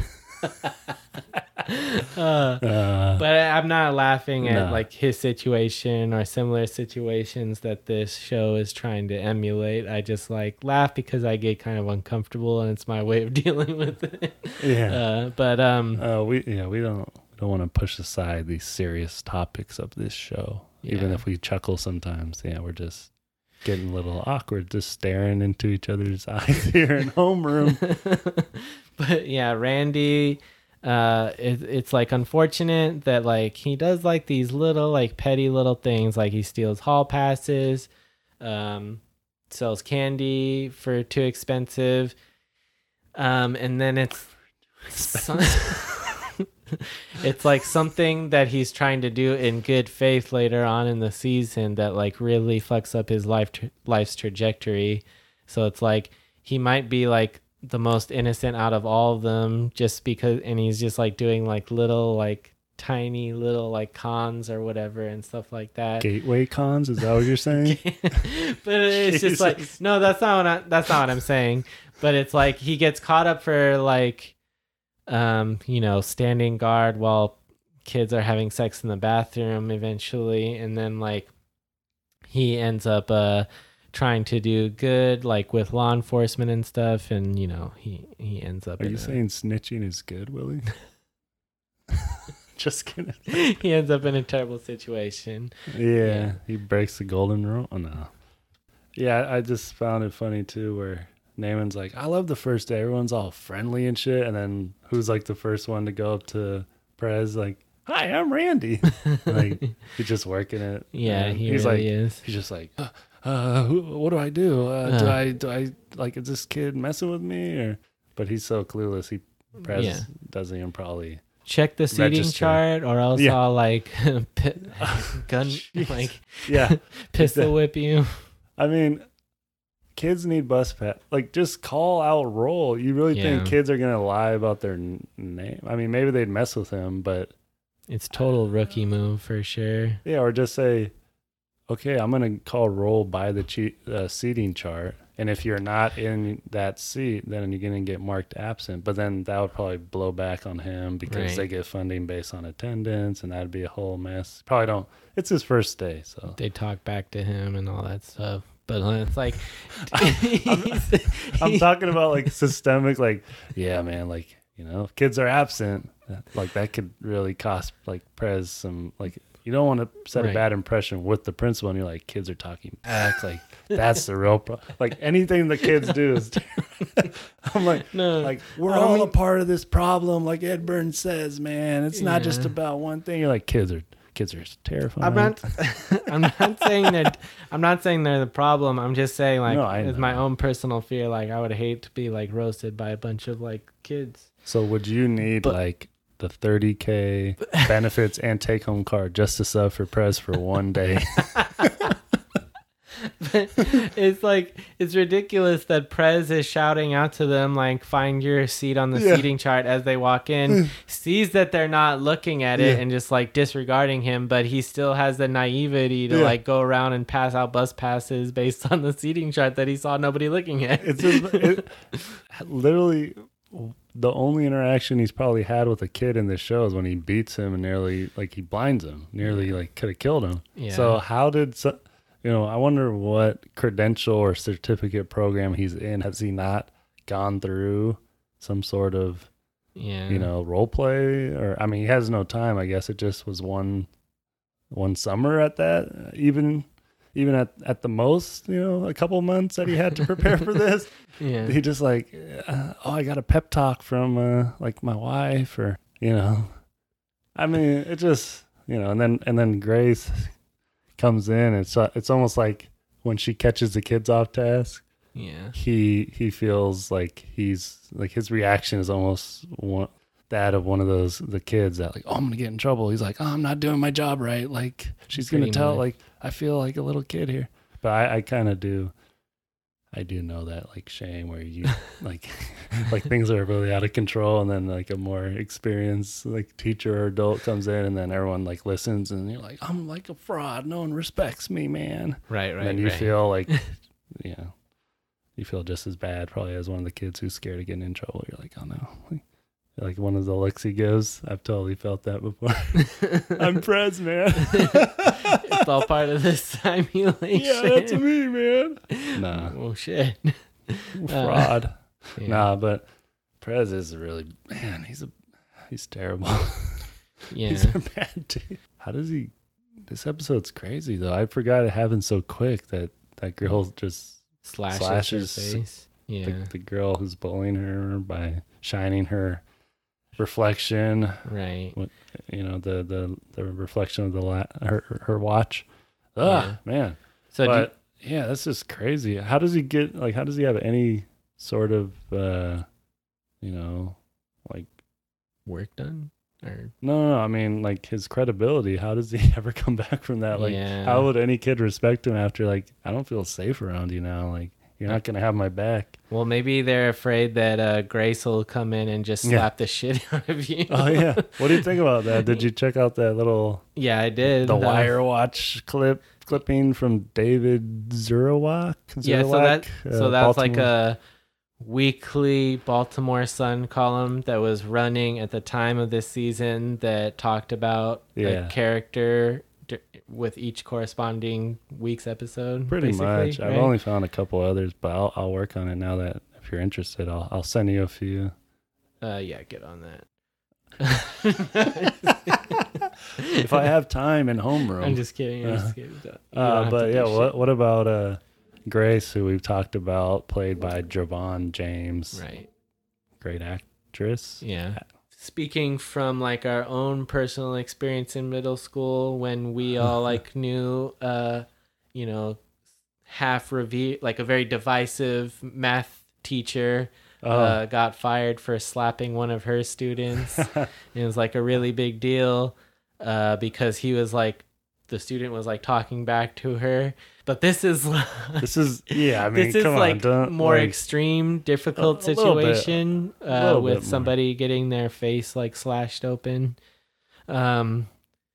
[SPEAKER 2] uh,
[SPEAKER 1] Uh,
[SPEAKER 2] but I'm not laughing at
[SPEAKER 1] No.
[SPEAKER 2] like his situation or similar situations that this show is trying to emulate. I just like laugh because I get kind of uncomfortable and it's my way of dealing with it.
[SPEAKER 1] yeah.
[SPEAKER 2] Uh, but um,
[SPEAKER 1] Uh, we yeah we don't we don't want to push aside these serious topics of this show, even
[SPEAKER 2] Yeah.
[SPEAKER 1] if we chuckle sometimes. Yeah, we're just getting a little awkward, just staring into each other's eyes here in homeroom.
[SPEAKER 2] but yeah, Randy, uh, it, it's like unfortunate that like he does like these little like petty little things, like he steals hall passes, um, sells candy for too expensive, um, and then it's some- it's like something that he's trying to do in good faith later on in the season that like really fucks up his life tra- life's trajectory. So it's like he might be like the most innocent out of all of them just because, and he's just like doing like little like tiny little like cons or whatever and stuff like that.
[SPEAKER 1] Gateway cons, is that what you're saying?
[SPEAKER 2] But it's just like,
[SPEAKER 1] Jesus.
[SPEAKER 2] no, that's not what I, that's not what I'm saying. But it's like he gets caught up for like, um, you know, standing guard while kids are having sex in the bathroom eventually, and then like he ends up uh trying to do good like with law enforcement and stuff, and you know he he ends up
[SPEAKER 1] Are
[SPEAKER 2] in
[SPEAKER 1] you
[SPEAKER 2] a-
[SPEAKER 1] saying snitching is good, Willie? Just kidding.
[SPEAKER 2] he ends up in a terrible situation.
[SPEAKER 1] Yeah,
[SPEAKER 2] Yeah.
[SPEAKER 1] he breaks the golden rule. Oh no. Yeah, I just found it funny too, where Naaman's like, "I love the first day. Everyone's all friendly and shit." And then who's like the first one to go up to Perez? Like, hi, I'm Randy. Like he's just working it.
[SPEAKER 2] Yeah,
[SPEAKER 1] and
[SPEAKER 2] he
[SPEAKER 1] he's
[SPEAKER 2] really
[SPEAKER 1] like,
[SPEAKER 2] is.
[SPEAKER 1] He's just like, uh, uh who, what do I do? Uh, do
[SPEAKER 2] Uh.
[SPEAKER 1] I do I like is this kid messing with me or? But he's so clueless. He Prez
[SPEAKER 2] Yeah.
[SPEAKER 1] doesn't even probably
[SPEAKER 2] check the seating
[SPEAKER 1] register.
[SPEAKER 2] chart, or else
[SPEAKER 1] Yeah.
[SPEAKER 2] I'll like pi- gun
[SPEAKER 1] Jeez.
[SPEAKER 2] like
[SPEAKER 1] yeah.
[SPEAKER 2] pistol whip you.
[SPEAKER 1] I mean, kids need bus pass. Like, just call out roll. You really
[SPEAKER 2] Yeah.
[SPEAKER 1] think kids are gonna lie about their n- name? I mean, maybe they'd mess with him, but
[SPEAKER 2] It's total rookie move for sure.
[SPEAKER 1] yeah, or just say, okay, I'm gonna call roll by the che- uh, seating chart, and if you're not in that seat, then you're gonna get marked absent. But then that would probably blow back on him because
[SPEAKER 2] Right.
[SPEAKER 1] they get funding based on attendance, and that'd be a whole mess. Probably don't. It's his first day, so
[SPEAKER 2] They talk back to him and all that stuff. But it's like
[SPEAKER 1] I'm talking about like systemic, like, yeah, man, like, you know, if kids are absent, like that could really cost like Prez some, like, you don't want to set
[SPEAKER 2] Right.
[SPEAKER 1] a bad impression with the principal and you're like, kids are talking back. Like, that's the real problem. Like, anything the kids do is, I'm like,
[SPEAKER 2] no,
[SPEAKER 1] like, we're
[SPEAKER 2] I
[SPEAKER 1] all
[SPEAKER 2] mean-
[SPEAKER 1] a part of this problem. Like Ed Burns says, man, it's not just
[SPEAKER 2] Yeah.
[SPEAKER 1] about one thing. You're like, kids are, kids are terrifying.
[SPEAKER 2] I'm not. I'm not saying that. I'm not saying they're the problem. I'm just saying like
[SPEAKER 1] No, I
[SPEAKER 2] it's
[SPEAKER 1] know.
[SPEAKER 2] my own personal fear. Like I would hate to be like roasted by a bunch of like kids.
[SPEAKER 1] So would you need
[SPEAKER 2] But-
[SPEAKER 1] like the thirty K benefits and take home card just to sub for Prez for one day?
[SPEAKER 2] It's like it's ridiculous that Prez is shouting out to them like find your seat on the
[SPEAKER 1] Yeah.
[SPEAKER 2] seating chart as they walk in, sees that they're not looking at it
[SPEAKER 1] Yeah.
[SPEAKER 2] and just like disregarding him, but he still has the naivety to
[SPEAKER 1] Yeah.
[SPEAKER 2] like go around and pass out bus passes based on the seating chart that he saw nobody looking at.
[SPEAKER 1] It's just, it, literally the only interaction he's probably had with a kid in this show is when he beats him and nearly like he blinds him, nearly like could have killed him.
[SPEAKER 2] Yeah.
[SPEAKER 1] So how did so, you know? I wonder what credential or certificate program he's in. Has he not gone through some sort of
[SPEAKER 2] yeah.
[SPEAKER 1] you know role play? Or I mean, he has no time. I guess it just was one one summer at that. Even even at at the most, you know, a couple months that he had to prepare for this.
[SPEAKER 2] Yeah.
[SPEAKER 1] He just like, uh, oh, I got a pep talk from uh, like my wife, or you know, I mean, it just you know, and then and then Grace comes in, and it's uh, it's almost like when she catches the kids off task,
[SPEAKER 2] Yeah.
[SPEAKER 1] he he feels like he's like his reaction is almost one, that of one of those the kids that like, oh, I'm gonna get in trouble. He's like, oh, I'm not doing my job right. Like she's gonna
[SPEAKER 2] Pretty
[SPEAKER 1] tell
[SPEAKER 2] much.
[SPEAKER 1] like I feel like a little kid here, but I, I kind of do. I do know that like shame where you like like things are really out of control, and then like a more experienced like teacher or adult comes in, and then everyone like listens, and you're like, I'm like a fraud. No one respects me, man.
[SPEAKER 2] Right. Right.
[SPEAKER 1] And then you
[SPEAKER 2] right.
[SPEAKER 1] feel like, you know, you feel just as bad probably as one of the kids who's scared of getting in trouble. You're like, oh no. Like, like one of the looks he gives. I've totally felt that before. I'm Prez, man.
[SPEAKER 2] It's all part of this simulation.
[SPEAKER 1] Yeah, that's me, man. Nah,
[SPEAKER 2] Oh shit.
[SPEAKER 1] fraud.
[SPEAKER 2] Yeah.
[SPEAKER 1] Nah, but Prez is really, man, he's a, he's terrible.
[SPEAKER 2] Yeah.
[SPEAKER 1] He's a bad dude. How does he, this episode's crazy though. I forgot it happened so quick that that girl just
[SPEAKER 2] Slashes,
[SPEAKER 1] slashes
[SPEAKER 2] her face. Yeah.
[SPEAKER 1] the, the girl who's bullying her by shining her reflection,
[SPEAKER 2] Right.
[SPEAKER 1] you know, the the, the reflection of the la- her her watch.
[SPEAKER 2] Yeah.
[SPEAKER 1] Ah, man.
[SPEAKER 2] So do
[SPEAKER 1] But yeah, that's just crazy. How does he get like how does he have any sort of uh you know, like
[SPEAKER 2] you work done? Or
[SPEAKER 1] no, no, no, I mean like his credibility. How does he ever come back from that? Like
[SPEAKER 2] Yeah.
[SPEAKER 1] how would any kid respect him after like I don't feel safe around you now? Like you're not gonna have my back.
[SPEAKER 2] well, maybe they're afraid that uh, Grace will come in and just
[SPEAKER 1] Yeah.
[SPEAKER 2] slap the shit out of you.
[SPEAKER 1] Oh yeah. What do you think about that? Did you check out that little
[SPEAKER 2] Yeah, I did.
[SPEAKER 1] the
[SPEAKER 2] Uh,
[SPEAKER 1] Wire Watch clip clipping from David Zerowak?
[SPEAKER 2] Yeah, so that
[SPEAKER 1] Zerowak,
[SPEAKER 2] so
[SPEAKER 1] uh,
[SPEAKER 2] that was like
[SPEAKER 1] Baltimore?
[SPEAKER 2] a weekly Baltimore Sun column that was running at the time of this season that talked about
[SPEAKER 1] Yeah.
[SPEAKER 2] a character d- with each corresponding week's episode.
[SPEAKER 1] Pretty
[SPEAKER 2] basically,
[SPEAKER 1] much. I've
[SPEAKER 2] right?
[SPEAKER 1] only found a couple others, but I'll I'll work on it now that if you're interested, I'll I'll send you a few.
[SPEAKER 2] Uh, yeah, get on that.
[SPEAKER 1] If I have time and homeroom.
[SPEAKER 2] I'm just kidding. I'm
[SPEAKER 1] Uh,
[SPEAKER 2] just kidding. You don't
[SPEAKER 1] uh,
[SPEAKER 2] have
[SPEAKER 1] but
[SPEAKER 2] to
[SPEAKER 1] yeah,
[SPEAKER 2] do
[SPEAKER 1] what
[SPEAKER 2] shit.
[SPEAKER 1] what about uh Grace, who we've talked about, played by Javon James,
[SPEAKER 2] Right.
[SPEAKER 1] great actress.
[SPEAKER 2] Yeah. speaking from like our own personal experience in middle school when we all like knew, uh, you know, half revere like a very divisive math teacher
[SPEAKER 1] Oh.
[SPEAKER 2] uh, got fired for slapping one of her students. It was like a really big deal uh, because he was like, the student was like talking back to her. But this is
[SPEAKER 1] this is yeah. I mean,
[SPEAKER 2] this is
[SPEAKER 1] come
[SPEAKER 2] like
[SPEAKER 1] on, don't,
[SPEAKER 2] more
[SPEAKER 1] like,
[SPEAKER 2] extreme, difficult
[SPEAKER 1] a little bit.
[SPEAKER 2] situation
[SPEAKER 1] A
[SPEAKER 2] uh,
[SPEAKER 1] little
[SPEAKER 2] with
[SPEAKER 1] bit more.
[SPEAKER 2] somebody getting their face like slashed open. Um.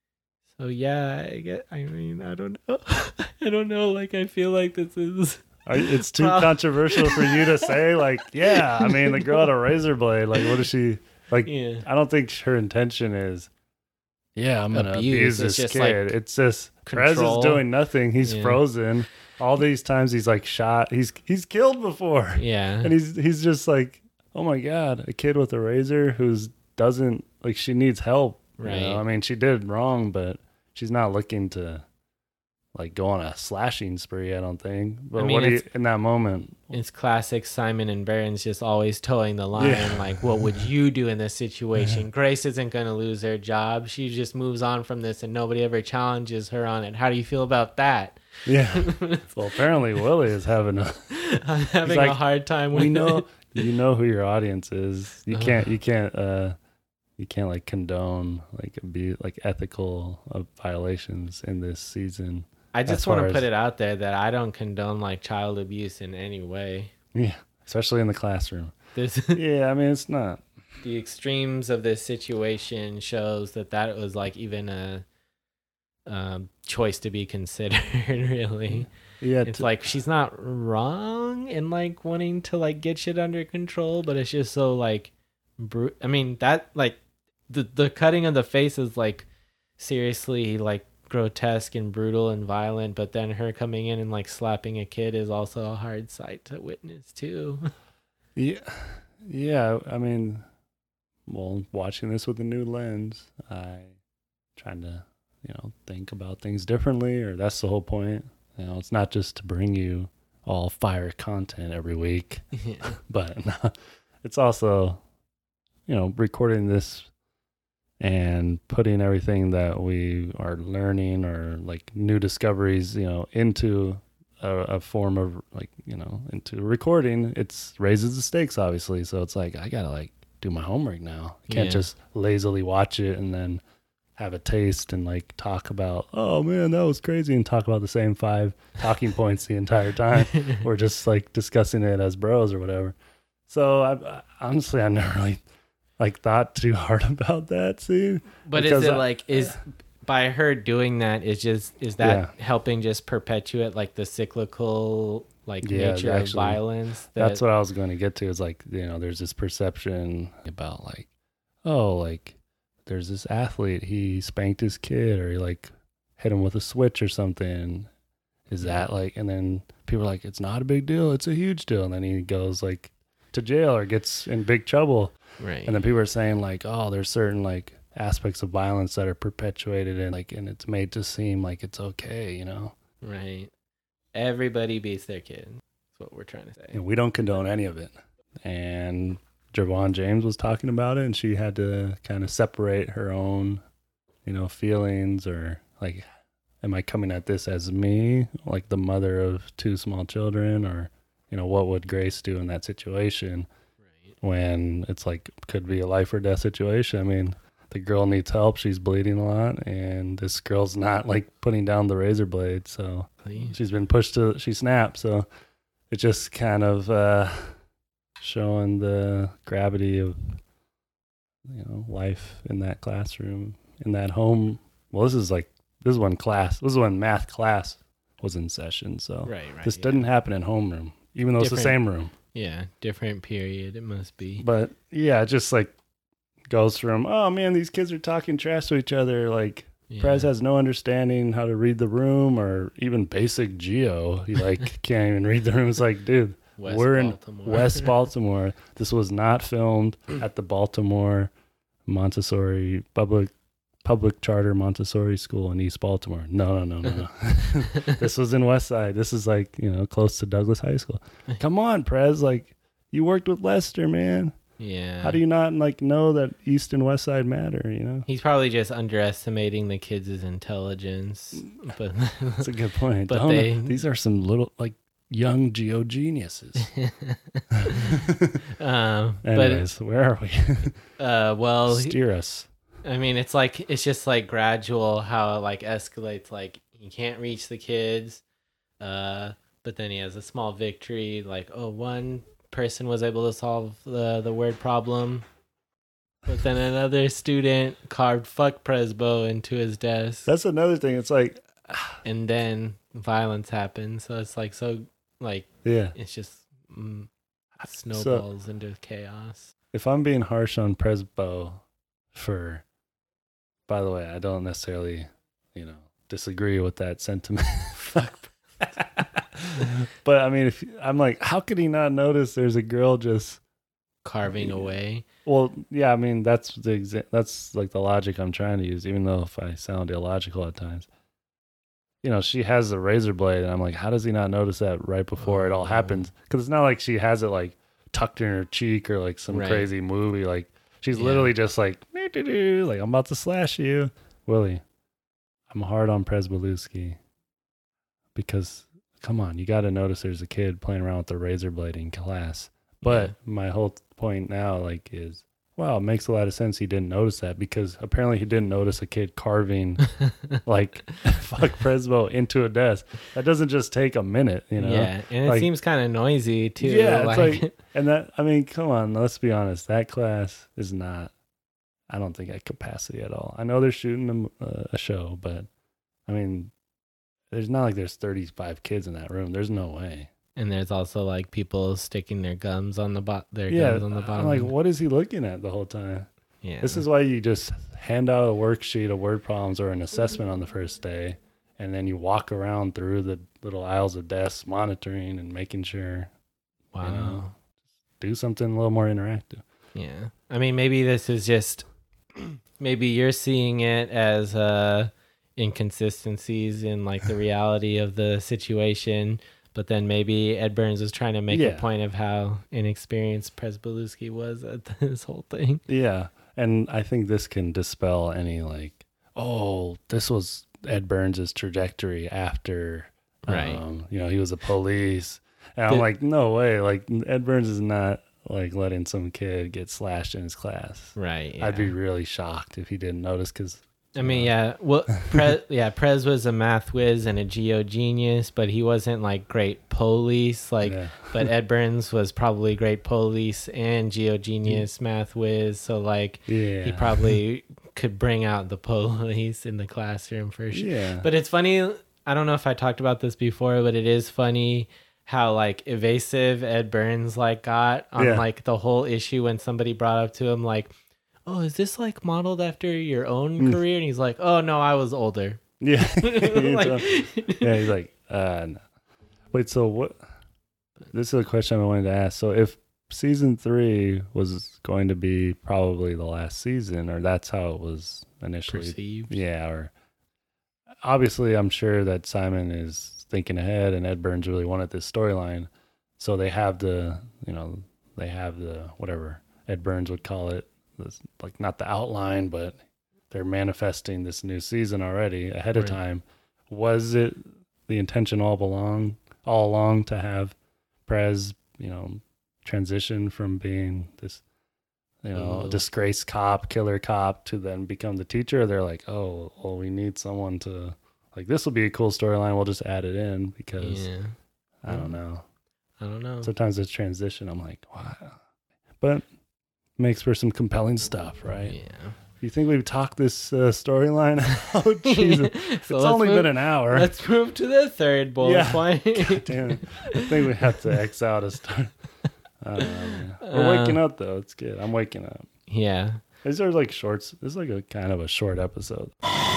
[SPEAKER 2] So yeah, I get. I mean, I don't know. I don't know. Like, I feel like this is.
[SPEAKER 1] Are- It's too
[SPEAKER 2] Well-
[SPEAKER 1] controversial for you to say. Like, yeah, I mean, the girl had a razor blade. Like, what is she like?
[SPEAKER 2] Yeah.
[SPEAKER 1] I don't think her intention is. Yeah, I'm gonna
[SPEAKER 2] Abuse.
[SPEAKER 1] abuse,
[SPEAKER 2] It's
[SPEAKER 1] this
[SPEAKER 2] just,
[SPEAKER 1] kid.
[SPEAKER 2] like,
[SPEAKER 1] it's just Perez is
[SPEAKER 2] control.
[SPEAKER 1] doing nothing. He's
[SPEAKER 2] Yeah.
[SPEAKER 1] frozen. All these times he's like shot. He's he's killed before,
[SPEAKER 2] Yeah.
[SPEAKER 1] and he's he's just like, oh my god, a kid with a razor who's doesn't like she needs help. you
[SPEAKER 2] Right.
[SPEAKER 1] know? I mean, she did wrong, but she's not looking to like go on a slashing spree. I don't think. But
[SPEAKER 2] I mean,
[SPEAKER 1] what do you
[SPEAKER 2] it's-
[SPEAKER 1] in that moment?
[SPEAKER 2] It's classic Simon and Barron's just always towing the line.
[SPEAKER 1] Yeah.
[SPEAKER 2] Like, what would you do in this situation? Grace isn't going to lose her job. She just moves on from this and nobody ever challenges her on it. How do you feel about that?
[SPEAKER 1] Yeah. Well, apparently Willie is having a.
[SPEAKER 2] I'm having
[SPEAKER 1] like,
[SPEAKER 2] a hard time with
[SPEAKER 1] We know
[SPEAKER 2] it.
[SPEAKER 1] you know who your audience is. You
[SPEAKER 2] Uh-huh.
[SPEAKER 1] can't you can't uh you can't like condone like be like ethical uh, violations in this season.
[SPEAKER 2] I
[SPEAKER 1] as
[SPEAKER 2] just want
[SPEAKER 1] far
[SPEAKER 2] to put
[SPEAKER 1] as-
[SPEAKER 2] it out there that I don't condone like child abuse in any way.
[SPEAKER 1] Yeah, especially in the classroom.
[SPEAKER 2] This
[SPEAKER 1] Yeah, I mean it's not.
[SPEAKER 2] the extremes of this situation shows that that was like even a um, choice to be considered. Really,
[SPEAKER 1] Yeah,
[SPEAKER 2] it's
[SPEAKER 1] t-
[SPEAKER 2] like she's not wrong in like wanting to like get shit under control, but it's just so like, bru- I mean that like the the cutting of the face is like seriously like grotesque and brutal and violent, but then her coming in and like slapping a kid is also a hard sight to witness too.
[SPEAKER 1] yeah, yeah. I mean, well, watching this with a new lens, I trying to you know think about things differently, or that's the whole point. You know, it's not just to bring you all fire content every week.
[SPEAKER 2] Yeah.
[SPEAKER 1] But no, it's also, you know, recording this and putting everything that we are learning or like new discoveries, you know, into a, a form of like, you know, into recording. It's raises the stakes, obviously. So it's like, I gotta like do my homework now. I can't
[SPEAKER 2] Yeah.
[SPEAKER 1] just lazily watch it and then have a taste and like talk about, oh man, that was crazy, and talk about the same five talking points the entire time. We're just like discussing it as bros or whatever. So I, I honestly, I never really like thought too hard about that scene.
[SPEAKER 2] But
[SPEAKER 1] Because
[SPEAKER 2] is it
[SPEAKER 1] I-
[SPEAKER 2] like is by her doing that is just is that
[SPEAKER 1] Yeah.
[SPEAKER 2] helping just perpetuate like the cyclical like
[SPEAKER 1] Yeah,
[SPEAKER 2] nature
[SPEAKER 1] actually,
[SPEAKER 2] of violence?
[SPEAKER 1] That's
[SPEAKER 2] that-
[SPEAKER 1] what I was going to get to. Is like, you know, there's this perception about like, oh, like there's this athlete, he spanked his kid or he like hit him with a switch or something. Is that like, and then people are like, it's not a big deal, it's a huge deal. And then he goes like to jail or gets in big trouble.
[SPEAKER 2] right.
[SPEAKER 1] And then people are saying like, oh, there's certain like aspects of violence that are perpetuated and like, and it's made to seem like it's okay, you know?
[SPEAKER 2] Right. Everybody beats their kid. That's what we're trying to say.
[SPEAKER 1] And we don't condone any of it. And Javon James was talking about it, and she had to kind of separate her own, you know, feelings or like, am I coming at this as me, like the mother of two small children, or, you know, what would Grace do in that situation
[SPEAKER 2] Right.
[SPEAKER 1] when it's like, could be a life or death situation? I mean, the girl needs help. She's bleeding a lot, and this girl's not like putting down the razor blade. So
[SPEAKER 2] Please.
[SPEAKER 1] she's been pushed to, she snapped. So it just kind of, uh, showing the gravity of, you know, life in that classroom, in that home. Well, this is like, this is when class, this is when math class was in session. So
[SPEAKER 2] Right, right.
[SPEAKER 1] this
[SPEAKER 2] yeah.
[SPEAKER 1] didn't happen in homeroom, even though it's the
[SPEAKER 2] Different-
[SPEAKER 1] same room.
[SPEAKER 2] Yeah, different period it must be.
[SPEAKER 1] But yeah, it just like goes from, oh man, these kids are talking trash to each other. Like,
[SPEAKER 2] Yeah.
[SPEAKER 1] Prez has no understanding how to read the room or even basic geo. He like can't even read the room. It's like, dude,
[SPEAKER 2] West
[SPEAKER 1] we're
[SPEAKER 2] Baltimore.
[SPEAKER 1] in West Baltimore. This was not filmed at the Baltimore Montessori public public charter Montessori school in East Baltimore. No, no, no, no, no. This was in West Side. This is like, you know, close to Douglas High School. Come on, Prez. Like, you worked with Lester, man.
[SPEAKER 2] Yeah.
[SPEAKER 1] How do you not like know that East and West Side matter? You know,
[SPEAKER 2] He's probably just underestimating the kids' intelligence. But
[SPEAKER 1] that's a good point.
[SPEAKER 2] But
[SPEAKER 1] Don't-
[SPEAKER 2] they-
[SPEAKER 1] these are some little like young geo geniuses.
[SPEAKER 2] um,
[SPEAKER 1] Anyways, where are we?
[SPEAKER 2] but uh, well, he-
[SPEAKER 1] Steer us.
[SPEAKER 2] I mean, it's like it's just like gradual how it like escalates. Like he can't reach the kids, uh, but then he has a small victory. Like, oh, one person was able to solve the the word problem, but then another student carved "fuck Presbo" into his desk,
[SPEAKER 1] That's another thing. It's like,
[SPEAKER 2] and then violence happens. So it's like so like
[SPEAKER 1] yeah.
[SPEAKER 2] it's just mm, snowballs into chaos.
[SPEAKER 1] If I'm being harsh on Presbo for, by the way, I don't necessarily, you know, disagree with that sentiment.
[SPEAKER 2] Fuck.
[SPEAKER 1] But I mean, if I'm like, how could he not notice there's a girl just
[SPEAKER 2] Carving away.
[SPEAKER 1] Well, yeah, I mean that's the exa- that's like the logic I'm trying to use, even though if I sound illogical at times. You know, she has the razor blade, and I'm like, how does he not notice that right before it all
[SPEAKER 2] Oh.
[SPEAKER 1] happens? Because it's not like she has it like tucked in her cheek or like some
[SPEAKER 2] Right.
[SPEAKER 1] crazy movie. Like she's
[SPEAKER 2] Yeah.
[SPEAKER 1] literally just like, "Doo-doo-doo," like I'm about to slash you, Willie. I'm hard on Presbolewski because come on, you got to notice there's a kid playing around with the razor blade in class. But
[SPEAKER 2] Yeah.
[SPEAKER 1] my whole point now, like, is wow, it makes a lot of sense he didn't notice that because apparently he didn't notice a kid carving like fuck Presbo into a desk. That doesn't just take a minute, you know?
[SPEAKER 2] Yeah, and it
[SPEAKER 1] Like-
[SPEAKER 2] seems kind of noisy too.
[SPEAKER 1] Yeah, it's
[SPEAKER 2] like,
[SPEAKER 1] like- And that, I mean, come on, let's be honest. That class is not, I don't think at capacity at all. I know they're shooting a, uh, a show, but I mean, there's not like there's thirty-five kids in that room. There's no way.
[SPEAKER 2] and there's also like people sticking their gums on the bot, their
[SPEAKER 1] Yeah,
[SPEAKER 2] gums on the
[SPEAKER 1] I'm
[SPEAKER 2] bottom.
[SPEAKER 1] like, what is he looking at the whole time?
[SPEAKER 2] yeah,
[SPEAKER 1] This is why you just hand out a worksheet of word problems or an assessment on the first day, and then you walk around through the little aisles of desks, monitoring and making sure
[SPEAKER 2] wow.
[SPEAKER 1] you know, do something a little more interactive.
[SPEAKER 2] Yeah, I mean, maybe this is just maybe you're seeing it as uh inconsistencies in like the reality of the situation. But then maybe Ed Burns was trying to make
[SPEAKER 1] Yeah.
[SPEAKER 2] a point of how inexperienced Presbolewski was at this whole thing.
[SPEAKER 1] Yeah, and I think this can dispel any like, oh, this was Ed Burns' trajectory after,
[SPEAKER 2] Right.
[SPEAKER 1] um, you know, he was a police. And I'm
[SPEAKER 2] The-
[SPEAKER 1] like, no way. Like Ed Burns is not like letting some kid get slashed in his class.
[SPEAKER 2] Right. Yeah.
[SPEAKER 1] I'd be really shocked if he didn't notice because
[SPEAKER 2] I mean, yeah. Well, Pre- yeah, Prez was a math whiz and a geo genius, but he wasn't like great police. Like,
[SPEAKER 1] yeah.
[SPEAKER 2] but Ed Burns was probably great police and geo genius math whiz. So like,
[SPEAKER 1] yeah,
[SPEAKER 2] he probably could bring out the police in the classroom for sure.
[SPEAKER 1] yeah,
[SPEAKER 2] But it's funny. I don't know if I talked about this before, but it is funny how like evasive Ed Burns like got on
[SPEAKER 1] Yeah.
[SPEAKER 2] like the whole issue when somebody brought up to him like, "Oh, is this like modeled after your own
[SPEAKER 1] Mm.
[SPEAKER 2] career?" And he's like, "Oh no, I was older."
[SPEAKER 1] yeah.
[SPEAKER 2] Like-
[SPEAKER 1] Yeah, he's like, uh, no. Wait, so what? This is a question I wanted to ask. So, if season three was going to be probably the last season, or that's how it was initially,
[SPEAKER 2] Perceived.
[SPEAKER 1] yeah, or obviously, I'm sure that Simon is thinking ahead, and Ed Burns really wanted this storyline, so they have the, you know, they have the whatever Ed Burns would call it, this, like not the outline, but they're manifesting this new season already ahead of
[SPEAKER 2] Right.
[SPEAKER 1] time. Was it the intention all belong all along to have Prez, you know, transition from being this, you know,
[SPEAKER 2] Ooh.
[SPEAKER 1] disgraced cop, killer cop, to then become the teacher? They're like, oh, well, we need someone to, like, this will be a cool storyline. We'll just add it in because
[SPEAKER 2] Yeah.
[SPEAKER 1] I don't know.
[SPEAKER 2] I don't know.
[SPEAKER 1] Sometimes this transition, I'm like, wow, but makes for some compelling stuff, right?
[SPEAKER 2] Yeah.
[SPEAKER 1] You think we've talked this uh, storyline out? Jesus.
[SPEAKER 2] So
[SPEAKER 1] It's
[SPEAKER 2] let's
[SPEAKER 1] only
[SPEAKER 2] move,
[SPEAKER 1] been an hour.
[SPEAKER 2] Let's move to the third bullet
[SPEAKER 1] Yeah.
[SPEAKER 2] point.
[SPEAKER 1] God damn it. I think we have to X out a start. I don't know, man. We're
[SPEAKER 2] Uh,
[SPEAKER 1] waking up, though. It's good. I'm waking up.
[SPEAKER 2] Yeah.
[SPEAKER 1] These are like shorts. This is like a kind of a short episode.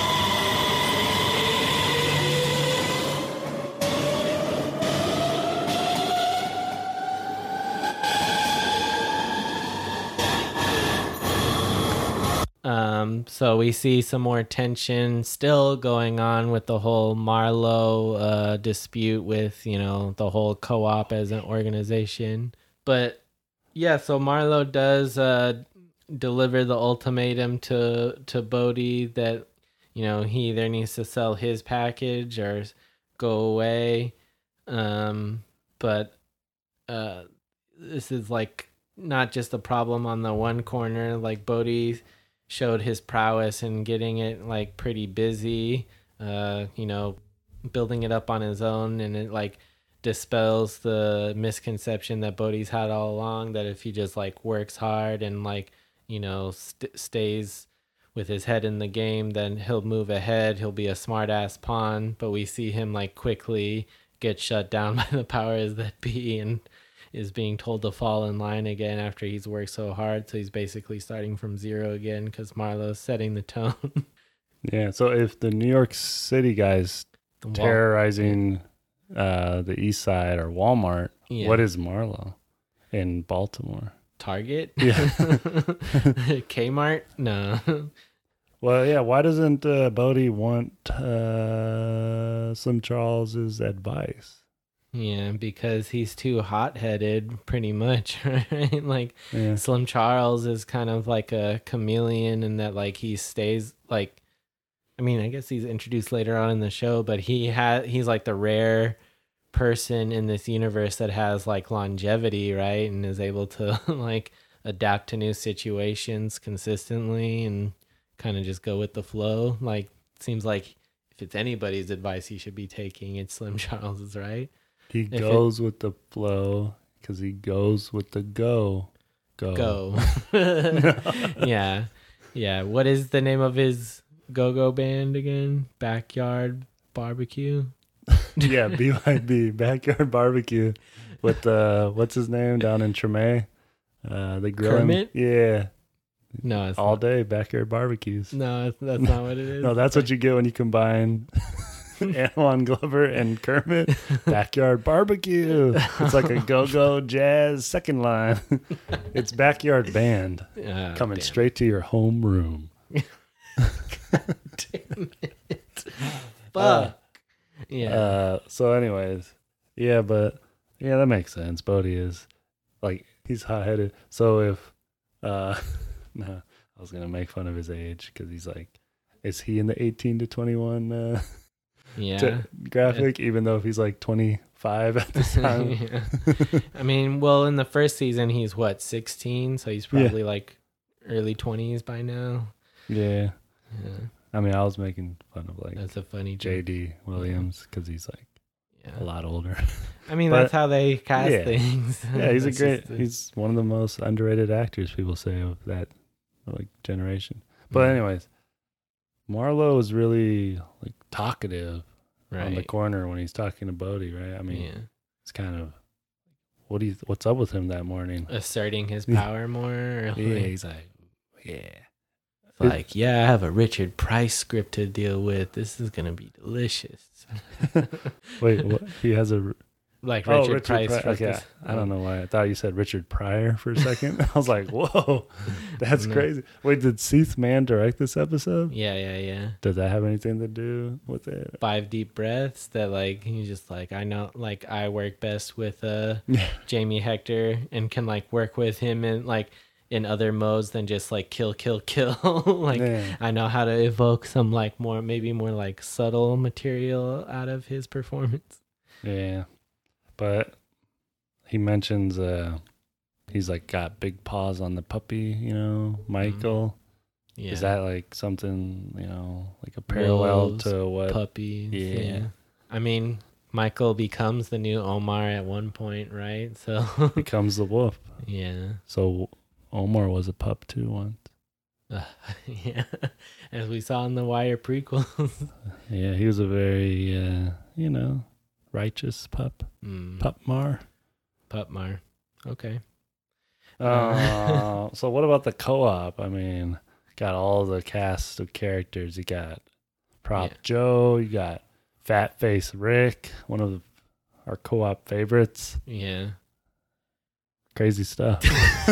[SPEAKER 2] Um, so we see some more tension still going on with the whole Marlowe uh, dispute with, you know, the whole co-op as an organization. But Yeah, so Marlo does uh, deliver the ultimatum to to Bodhi that, you know, he either needs to sell his package or go away. Um, but uh, this is like not just a problem on the one corner. Like Bodhi showed his prowess in getting it like pretty busy. Uh, you know, building it up on his own, and it like dispels the misconception that Bodhi's had all along that if he just like works hard and like, you know, st- stays with his head in the game, then he'll move ahead. He'll be a smart ass pawn. But we see him like quickly get shut down by the powers that be and is being told to fall in line again after he's worked so hard. So he's basically starting from zero again because Marlo's setting the tone.
[SPEAKER 1] Yeah. So if the New York City guys
[SPEAKER 2] Wal-
[SPEAKER 1] terrorizing uh, the East Side or Walmart,
[SPEAKER 2] Yeah.
[SPEAKER 1] what is Marlo in Baltimore?
[SPEAKER 2] Target?
[SPEAKER 1] Yeah.
[SPEAKER 2] Kmart? No.
[SPEAKER 1] Well, yeah. Why doesn't uh, Bodhi want uh, Slim Charles's advice?
[SPEAKER 2] Yeah, because he's too hot-headed, pretty much, right? Like,
[SPEAKER 1] Yeah.
[SPEAKER 2] Slim Charles is kind of like a chameleon in that, like, he stays, like, I mean, I guess he's introduced later on in the show, but he ha- he's like the rare person in this universe that has, like, longevity, right? And is able to, like, adapt to new situations consistently and kind of just go with the flow. Like, seems like if it's anybody's advice he should be taking, it's Slim Charles's, right?
[SPEAKER 1] He
[SPEAKER 2] If
[SPEAKER 1] goes with the flow because he goes with the go. Go.
[SPEAKER 2] Go. Yeah. Yeah. What is the name of his go-go band again? Backyard Barbecue?
[SPEAKER 1] Yeah, B Y B, Backyard Barbecue, with uh, what's his name down in Treme? Uh, the grilling.
[SPEAKER 2] Kermit?
[SPEAKER 1] Yeah,
[SPEAKER 2] No, it's
[SPEAKER 1] all
[SPEAKER 2] not.
[SPEAKER 1] day backyard barbecues.
[SPEAKER 2] No, that's, that's not what it is.
[SPEAKER 1] No, that's what you get when you combine Antoine Glover and Kermit. Backyard Barbecue. It's like a go-go jazz second line. It's Backyard Band
[SPEAKER 2] Oh,
[SPEAKER 1] coming
[SPEAKER 2] damn.
[SPEAKER 1] straight to your home room.
[SPEAKER 2] Damn it. Fuck.
[SPEAKER 1] Uh,
[SPEAKER 2] yeah.
[SPEAKER 1] Uh, so, anyways, yeah, but yeah, that makes sense. Bodhi is like he's hot-headed. So if uh, no, I was gonna make fun of his age because he's like, is he in the eighteen to twenty-one uh,
[SPEAKER 2] yeah.
[SPEAKER 1] t- graphic? Even though if he's like twenty-five at this time.
[SPEAKER 2] Yeah. I mean, well, in the first season, he's what, sixteen? So he's
[SPEAKER 1] Yeah.
[SPEAKER 2] probably like early twenties by now.
[SPEAKER 1] Yeah,
[SPEAKER 2] Yeah.
[SPEAKER 1] I mean, I was making fun of like
[SPEAKER 2] That's a funny
[SPEAKER 1] J
[SPEAKER 2] joke.
[SPEAKER 1] D Williams because he's like
[SPEAKER 2] Yeah.
[SPEAKER 1] a lot older.
[SPEAKER 2] I mean,
[SPEAKER 1] But-
[SPEAKER 2] that's how they cast
[SPEAKER 1] yeah.
[SPEAKER 2] things.
[SPEAKER 1] Yeah, he's a
[SPEAKER 2] That's
[SPEAKER 1] great.
[SPEAKER 2] just the-
[SPEAKER 1] He's one of the most underrated actors. People say of that like generation. But
[SPEAKER 2] Mm,
[SPEAKER 1] anyways, Marlo is really like talkative on the
[SPEAKER 2] right.
[SPEAKER 1] corner when he's talking to Bodhi, right? I mean,
[SPEAKER 2] Yeah.
[SPEAKER 1] it's kind of what do you what's up with him that morning?
[SPEAKER 2] Asserting his
[SPEAKER 1] Yeah.
[SPEAKER 2] power more. Or
[SPEAKER 1] Yeah,
[SPEAKER 2] like,
[SPEAKER 1] he's like, yeah,
[SPEAKER 2] like, yeah, I have a Richard Price script to deal with. This is gonna be delicious.
[SPEAKER 1] wait, what? He has a
[SPEAKER 2] Like
[SPEAKER 1] oh
[SPEAKER 2] Richard,
[SPEAKER 1] Richard
[SPEAKER 2] Price.
[SPEAKER 1] Pryor.
[SPEAKER 2] wrote
[SPEAKER 1] Okay,
[SPEAKER 2] this-
[SPEAKER 1] I don't know why I thought you said Richard Pryor for a second. I was like, whoa, that's
[SPEAKER 2] No.
[SPEAKER 1] crazy. Wait, did Seth Mann direct this episode?
[SPEAKER 2] Yeah, yeah, yeah.
[SPEAKER 1] Does that have anything to do with it?
[SPEAKER 2] Five deep breaths. That like he's just like I know. Like I work best with uh
[SPEAKER 1] Yeah.
[SPEAKER 2] Jamie Hector and can like work with him in like in other modes than just like kill, kill, kill. Like
[SPEAKER 1] Yeah.
[SPEAKER 2] I know how to evoke some like more maybe more like subtle material out of his performance.
[SPEAKER 1] Yeah, but he mentions uh, he's like got big paws on the puppy, you know, Michael.
[SPEAKER 2] Yeah.
[SPEAKER 1] Is that like something, you know, like a parallel
[SPEAKER 2] Wolves,
[SPEAKER 1] to what?
[SPEAKER 2] puppies?
[SPEAKER 1] Yeah.
[SPEAKER 2] Yeah. I mean, Michael becomes the new Omar at one point, right? So
[SPEAKER 1] becomes the wolf.
[SPEAKER 2] yeah.
[SPEAKER 1] So Omar was a pup too once.
[SPEAKER 2] Uh, yeah. As we saw in the Wire prequels.
[SPEAKER 1] Yeah, he was a very, uh, you know, righteous pup.
[SPEAKER 2] mm.
[SPEAKER 1] Pupmar.
[SPEAKER 2] Pupmar. Okay.
[SPEAKER 1] Uh, so what about the co-op? I mean, got all the cast of characters. You got Prop
[SPEAKER 2] Yeah.
[SPEAKER 1] Joe. You got Fat Face Rick, one of the, our co-op favorites.
[SPEAKER 2] Yeah.
[SPEAKER 1] Crazy stuff.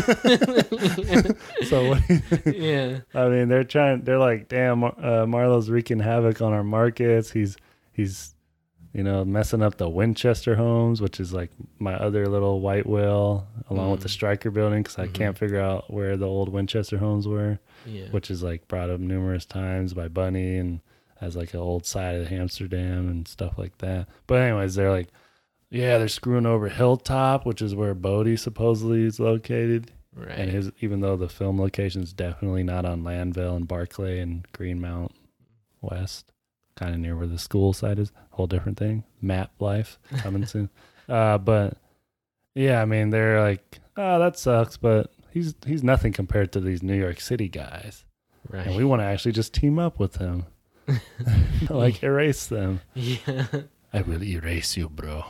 [SPEAKER 1] So what do you think?
[SPEAKER 2] Yeah.
[SPEAKER 1] I mean, they're trying. They're like, damn, uh, Marlo's wreaking havoc on our markets. He's he's you know, messing up the Winchester Homes, which is like my other little white whale, along mm. with the Stryker building, because mm-hmm. I can't figure out where the old Winchester Homes were,
[SPEAKER 2] yeah.
[SPEAKER 1] which is like brought up numerous times by Bunny and as like an old side of Amsterdam and stuff like that. But anyways, they're like, yeah, they're screwing over Hilltop, which is where Bodhi supposedly is located.
[SPEAKER 2] Right.
[SPEAKER 1] And his, even though the film location is definitely not on Landville and Barclay and Greenmount West, kind of near where the school site is, whole different thing. Map life coming soon. Uh, but yeah, I mean, they're like, oh, that sucks, but he's he's nothing compared to these New York City guys.
[SPEAKER 2] Right.
[SPEAKER 1] And we want to actually just team up with him. Like erase them.
[SPEAKER 2] Yeah.
[SPEAKER 1] I will erase you, bro.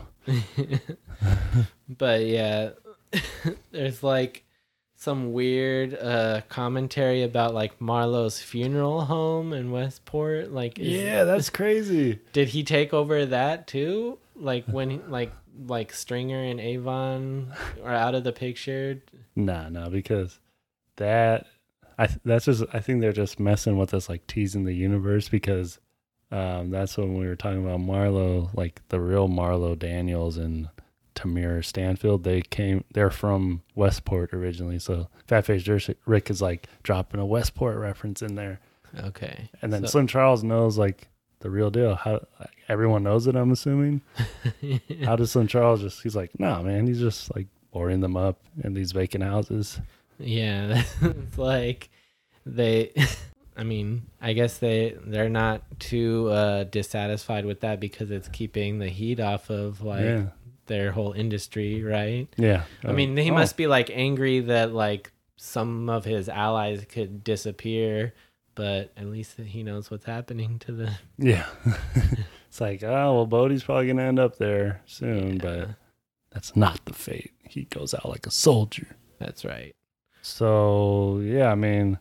[SPEAKER 2] But yeah, there's like some weird uh commentary about like Marlowe's funeral home in Westport. Like, is,
[SPEAKER 1] yeah, that's crazy.
[SPEAKER 2] Did he take over that too? Like when he, like like Stringer and Avon are out of the picture?
[SPEAKER 1] Nah, no, because that I th- that's just I think they're just messing with us, like teasing the universe, because um that's when we were talking about Marlowe, like the real Marlowe Daniels and Tamir Stanfield, they came they're from Westport originally, so Fat Face Rick is like dropping a Westport reference in there.
[SPEAKER 2] Okay.
[SPEAKER 1] And then
[SPEAKER 2] so-
[SPEAKER 1] Slim Charles knows like the real deal. How everyone knows it, I'm assuming. How does Slim Charles just he's like, nah man, he's just like boarding them up in these vacant houses.
[SPEAKER 2] Yeah, it's like they I mean, I guess they they're not too uh dissatisfied with that because it's keeping the heat off of like yeah. their whole industry, right?
[SPEAKER 1] Yeah.
[SPEAKER 2] I mean, he oh. must be like angry that like some of his allies could disappear, but at least he knows what's happening to them.
[SPEAKER 1] Yeah. It's like, oh, well, Bodhi's probably going to end up there soon, yeah. but that's not the fate. He goes out like a soldier.
[SPEAKER 2] That's right.
[SPEAKER 1] So, yeah, I mean,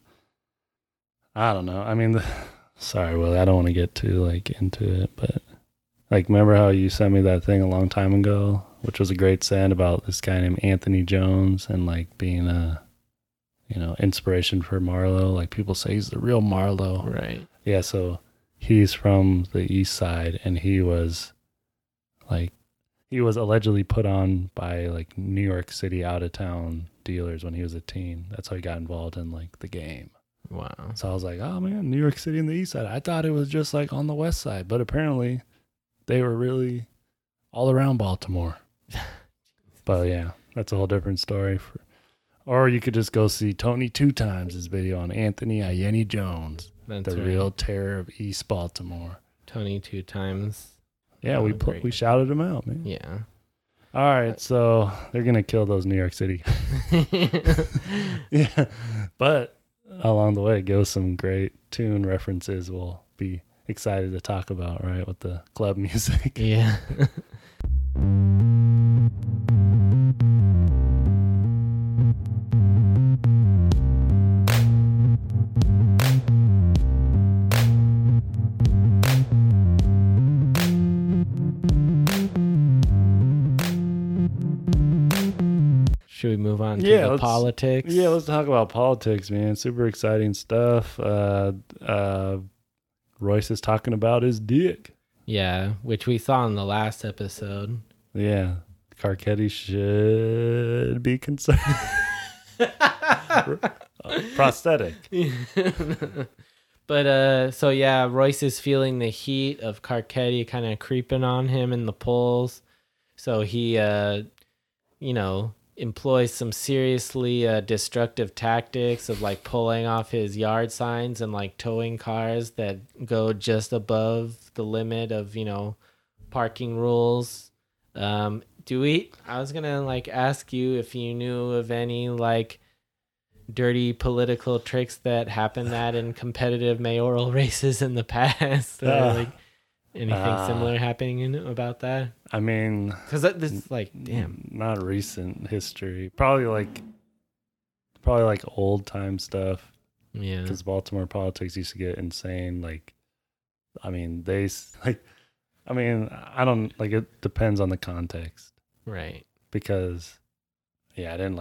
[SPEAKER 1] I don't know. I mean, the, sorry, Willie, I don't want to get too like into it, but like, remember how you sent me that thing a long time ago, which was a great send about this guy named Anthony Jones and like being a, you know, inspiration for Marlowe. Like people say he's the real Marlowe.
[SPEAKER 2] Right.
[SPEAKER 1] Yeah. So he's from the East Side, and he was like, he was allegedly put on by like New York City out of town dealers when he was a teen. That's how he got involved in like the game.
[SPEAKER 2] Wow.
[SPEAKER 1] So I was like, oh man, New York City and the East Side. I thought it was just like on the West Side, but apparently they were really all around Baltimore. But yeah, that's a whole different story. For, or you could just go see Tony Two Times' video on Anthony Ayeni Jones, that's the right. real terror of East Baltimore.
[SPEAKER 2] Tony Two Times.
[SPEAKER 1] Yeah, oh, we put, we shouted him out, man.
[SPEAKER 2] Yeah.
[SPEAKER 1] All right, so they're gonna kill those New York City. Yeah, but along the way, give us some great tune references. We'll be excited to talk about, right, with the club music.
[SPEAKER 2] Yeah. Should we move on to
[SPEAKER 1] yeah,
[SPEAKER 2] the
[SPEAKER 1] let's,
[SPEAKER 2] politics?
[SPEAKER 1] Yeah, let's talk about politics, man. Super exciting stuff. Uh, uh, Royce is talking about his dick.
[SPEAKER 2] Yeah, which we saw in the last episode.
[SPEAKER 1] Yeah, Carcetti should be concerned. uh, prosthetic.
[SPEAKER 2] But uh, so yeah, Royce is feeling the heat of Carcetti kind of creeping on him in the polls. So he, uh, you know, employs some seriously uh, destructive tactics of like pulling off his yard signs and like towing cars that go just above the limit of, you know, parking rules. Um, do we, I was gonna like ask you if you knew of any like dirty political tricks that happened that in competitive mayoral races in the past, or uh, like anything uh, similar happening in, about that?
[SPEAKER 1] I mean,
[SPEAKER 2] because this is like, damn,
[SPEAKER 1] not recent history. Probably like, probably like old time stuff.
[SPEAKER 2] Yeah,
[SPEAKER 1] because Baltimore politics used to get insane. Like, I mean, they like, I mean, I don't like. It depends on the context,
[SPEAKER 2] right?
[SPEAKER 1] Because, yeah, I didn't like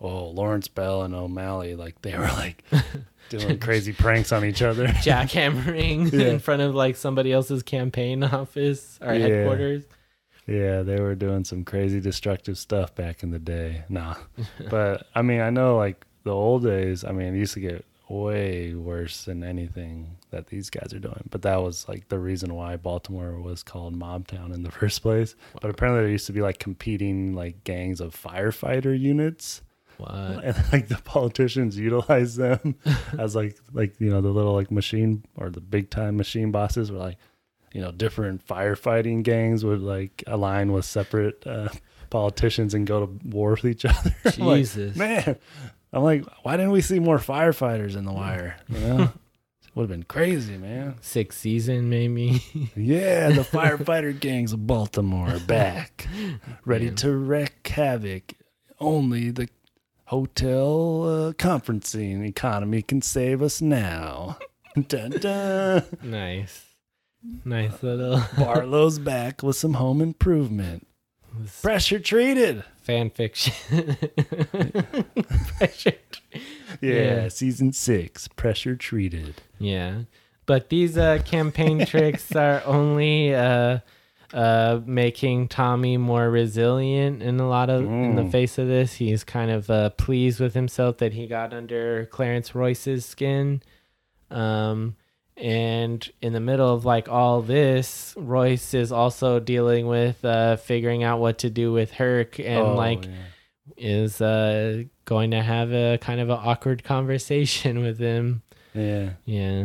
[SPEAKER 1] oh, Lawrence Bell and O'Malley, like they were like doing crazy pranks on each other,
[SPEAKER 2] jackhammering
[SPEAKER 1] yeah.
[SPEAKER 2] in front of like somebody else's campaign office or
[SPEAKER 1] yeah.
[SPEAKER 2] headquarters.
[SPEAKER 1] Yeah, they were doing some crazy destructive stuff back in the day. Nah, but I mean, I know like the old days. I mean, it used to get way worse than anything that these guys are doing. But that was like the reason why Baltimore was called Mob Town in the first place. Wow. But apparently there used to be like competing like gangs of firefighter units.
[SPEAKER 2] What?
[SPEAKER 1] And like the politicians utilize them as like like you know the little like machine or the big time machine bosses were like, you know, different firefighting gangs would like align with separate uh, politicians and go to war with each other.
[SPEAKER 2] Jesus,
[SPEAKER 1] like, man. I'm like, why didn't we see more firefighters in The Wire? You know, it would have been crazy, man.
[SPEAKER 2] Sixth season, maybe.
[SPEAKER 1] Yeah, the firefighter gangs of Baltimore are back, ready man. to wreak havoc. Only the hotel uh, conferencing economy can save us now. Dun, dun.
[SPEAKER 2] Nice, nice little.
[SPEAKER 1] Barlow's back with some home improvement. Pressure treated.
[SPEAKER 2] Fan fiction. Pressure.
[SPEAKER 1] Yeah, yeah, season six, pressure treated.
[SPEAKER 2] Yeah, but these uh, campaign tricks are only uh, uh, making Tommy more resilient in a lot of mm. in the face of this. He's kind of uh, pleased with himself that he got under Clarence Royce's skin. Um, And in the middle of like all this, Royce is also dealing with uh, figuring out what to do with Herc, and oh, like yeah. is uh, going to have a kind of an awkward conversation with him.
[SPEAKER 1] Yeah,
[SPEAKER 2] yeah.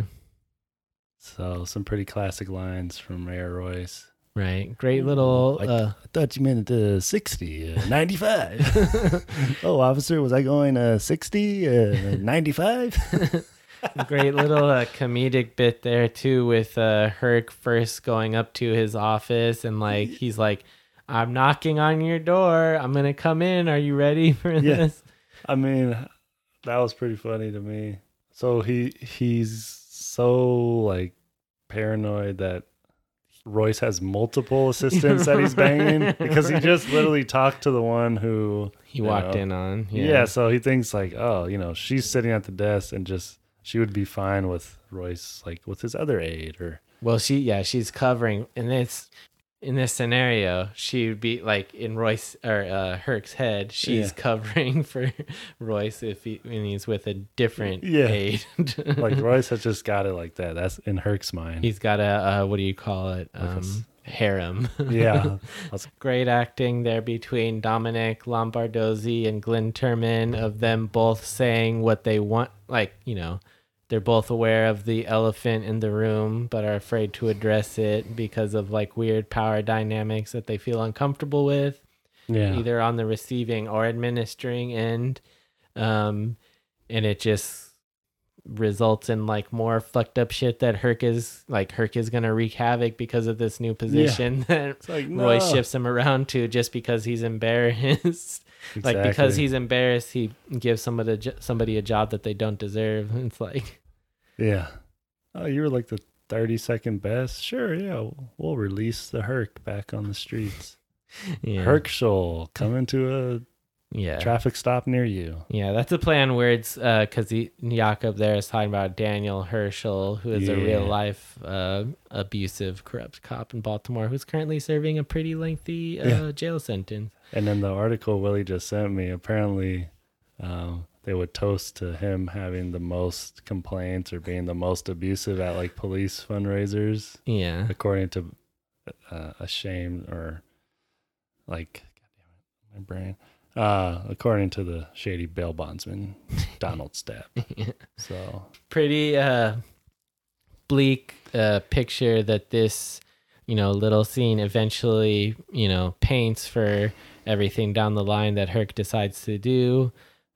[SPEAKER 1] So some pretty classic lines from Mayor Royce.
[SPEAKER 2] Right, great little.
[SPEAKER 1] I,
[SPEAKER 2] uh,
[SPEAKER 1] I thought you meant uh, sixty, uh, ninety-five. Oh, officer, was I going uh, sixty, uh, ninety-five?
[SPEAKER 2] Great little uh, comedic bit there too with uh, Herc first going up to his office and like he's like, I'm knocking on your door, I'm gonna come in, are you ready for
[SPEAKER 1] yeah.
[SPEAKER 2] this?
[SPEAKER 1] I mean, that was pretty funny to me. So he he's so like paranoid that Royce has multiple assistants that he's banging because he just literally talked to the one who
[SPEAKER 2] he walked know, in on.
[SPEAKER 1] Yeah. yeah, so he thinks like, oh, you know, she's sitting at the desk and just she would be fine with Royce, like with his other aide, or
[SPEAKER 2] well, she yeah, she's covering in this in this scenario. She would be like in Royce or uh, Herc's head. She's yeah. covering for Royce if he when he's with a different
[SPEAKER 1] yeah.
[SPEAKER 2] aide.
[SPEAKER 1] Like Royce has just got it like that. That's in Herc's mind.
[SPEAKER 2] He's got a uh, what do you call it? Um, like harem.
[SPEAKER 1] Yeah,
[SPEAKER 2] great acting there between Dominic Lombardozzi and Glenn Turman of them both saying what they want, like you know. They're both aware of the elephant in the room, but are afraid to address it because of like weird power dynamics that they feel uncomfortable with,
[SPEAKER 1] yeah.
[SPEAKER 2] either on the receiving or administering end. Um, and it just results in like more fucked up shit that Herc is like Herc is going to wreak havoc because of this new position yeah. that
[SPEAKER 1] like, no.
[SPEAKER 2] Roy shifts him around to just because he's embarrassed.
[SPEAKER 1] Exactly.
[SPEAKER 2] Like because he's embarrassed, he gives somebody somebody a job that they don't deserve. It's like,
[SPEAKER 1] yeah, oh, you were like the thirty-second best. Sure, yeah, we'll release the Herc back on the streets.
[SPEAKER 2] Yeah.
[SPEAKER 1] Herschel coming to a
[SPEAKER 2] yeah
[SPEAKER 1] traffic stop near you.
[SPEAKER 2] Yeah, that's a play on words because uh, Jakob there is talking about Daniel Herschel, who is
[SPEAKER 1] yeah.
[SPEAKER 2] a real life uh, abusive, corrupt cop in Baltimore who's currently serving a pretty lengthy uh, yeah. jail sentence.
[SPEAKER 1] And then the article Willie just sent me, apparently um, they would toast to him having the most complaints or being the most abusive at like police fundraisers.
[SPEAKER 2] Yeah.
[SPEAKER 1] According to uh, Ashamed or like, goddamn it, my brain. Uh, according to the shady bail bondsman, Donald Stapp.
[SPEAKER 2] Yeah.
[SPEAKER 1] So
[SPEAKER 2] pretty uh, bleak uh, picture that this, you know, little scene eventually, you know, paints for everything down the line that Herc decides to do.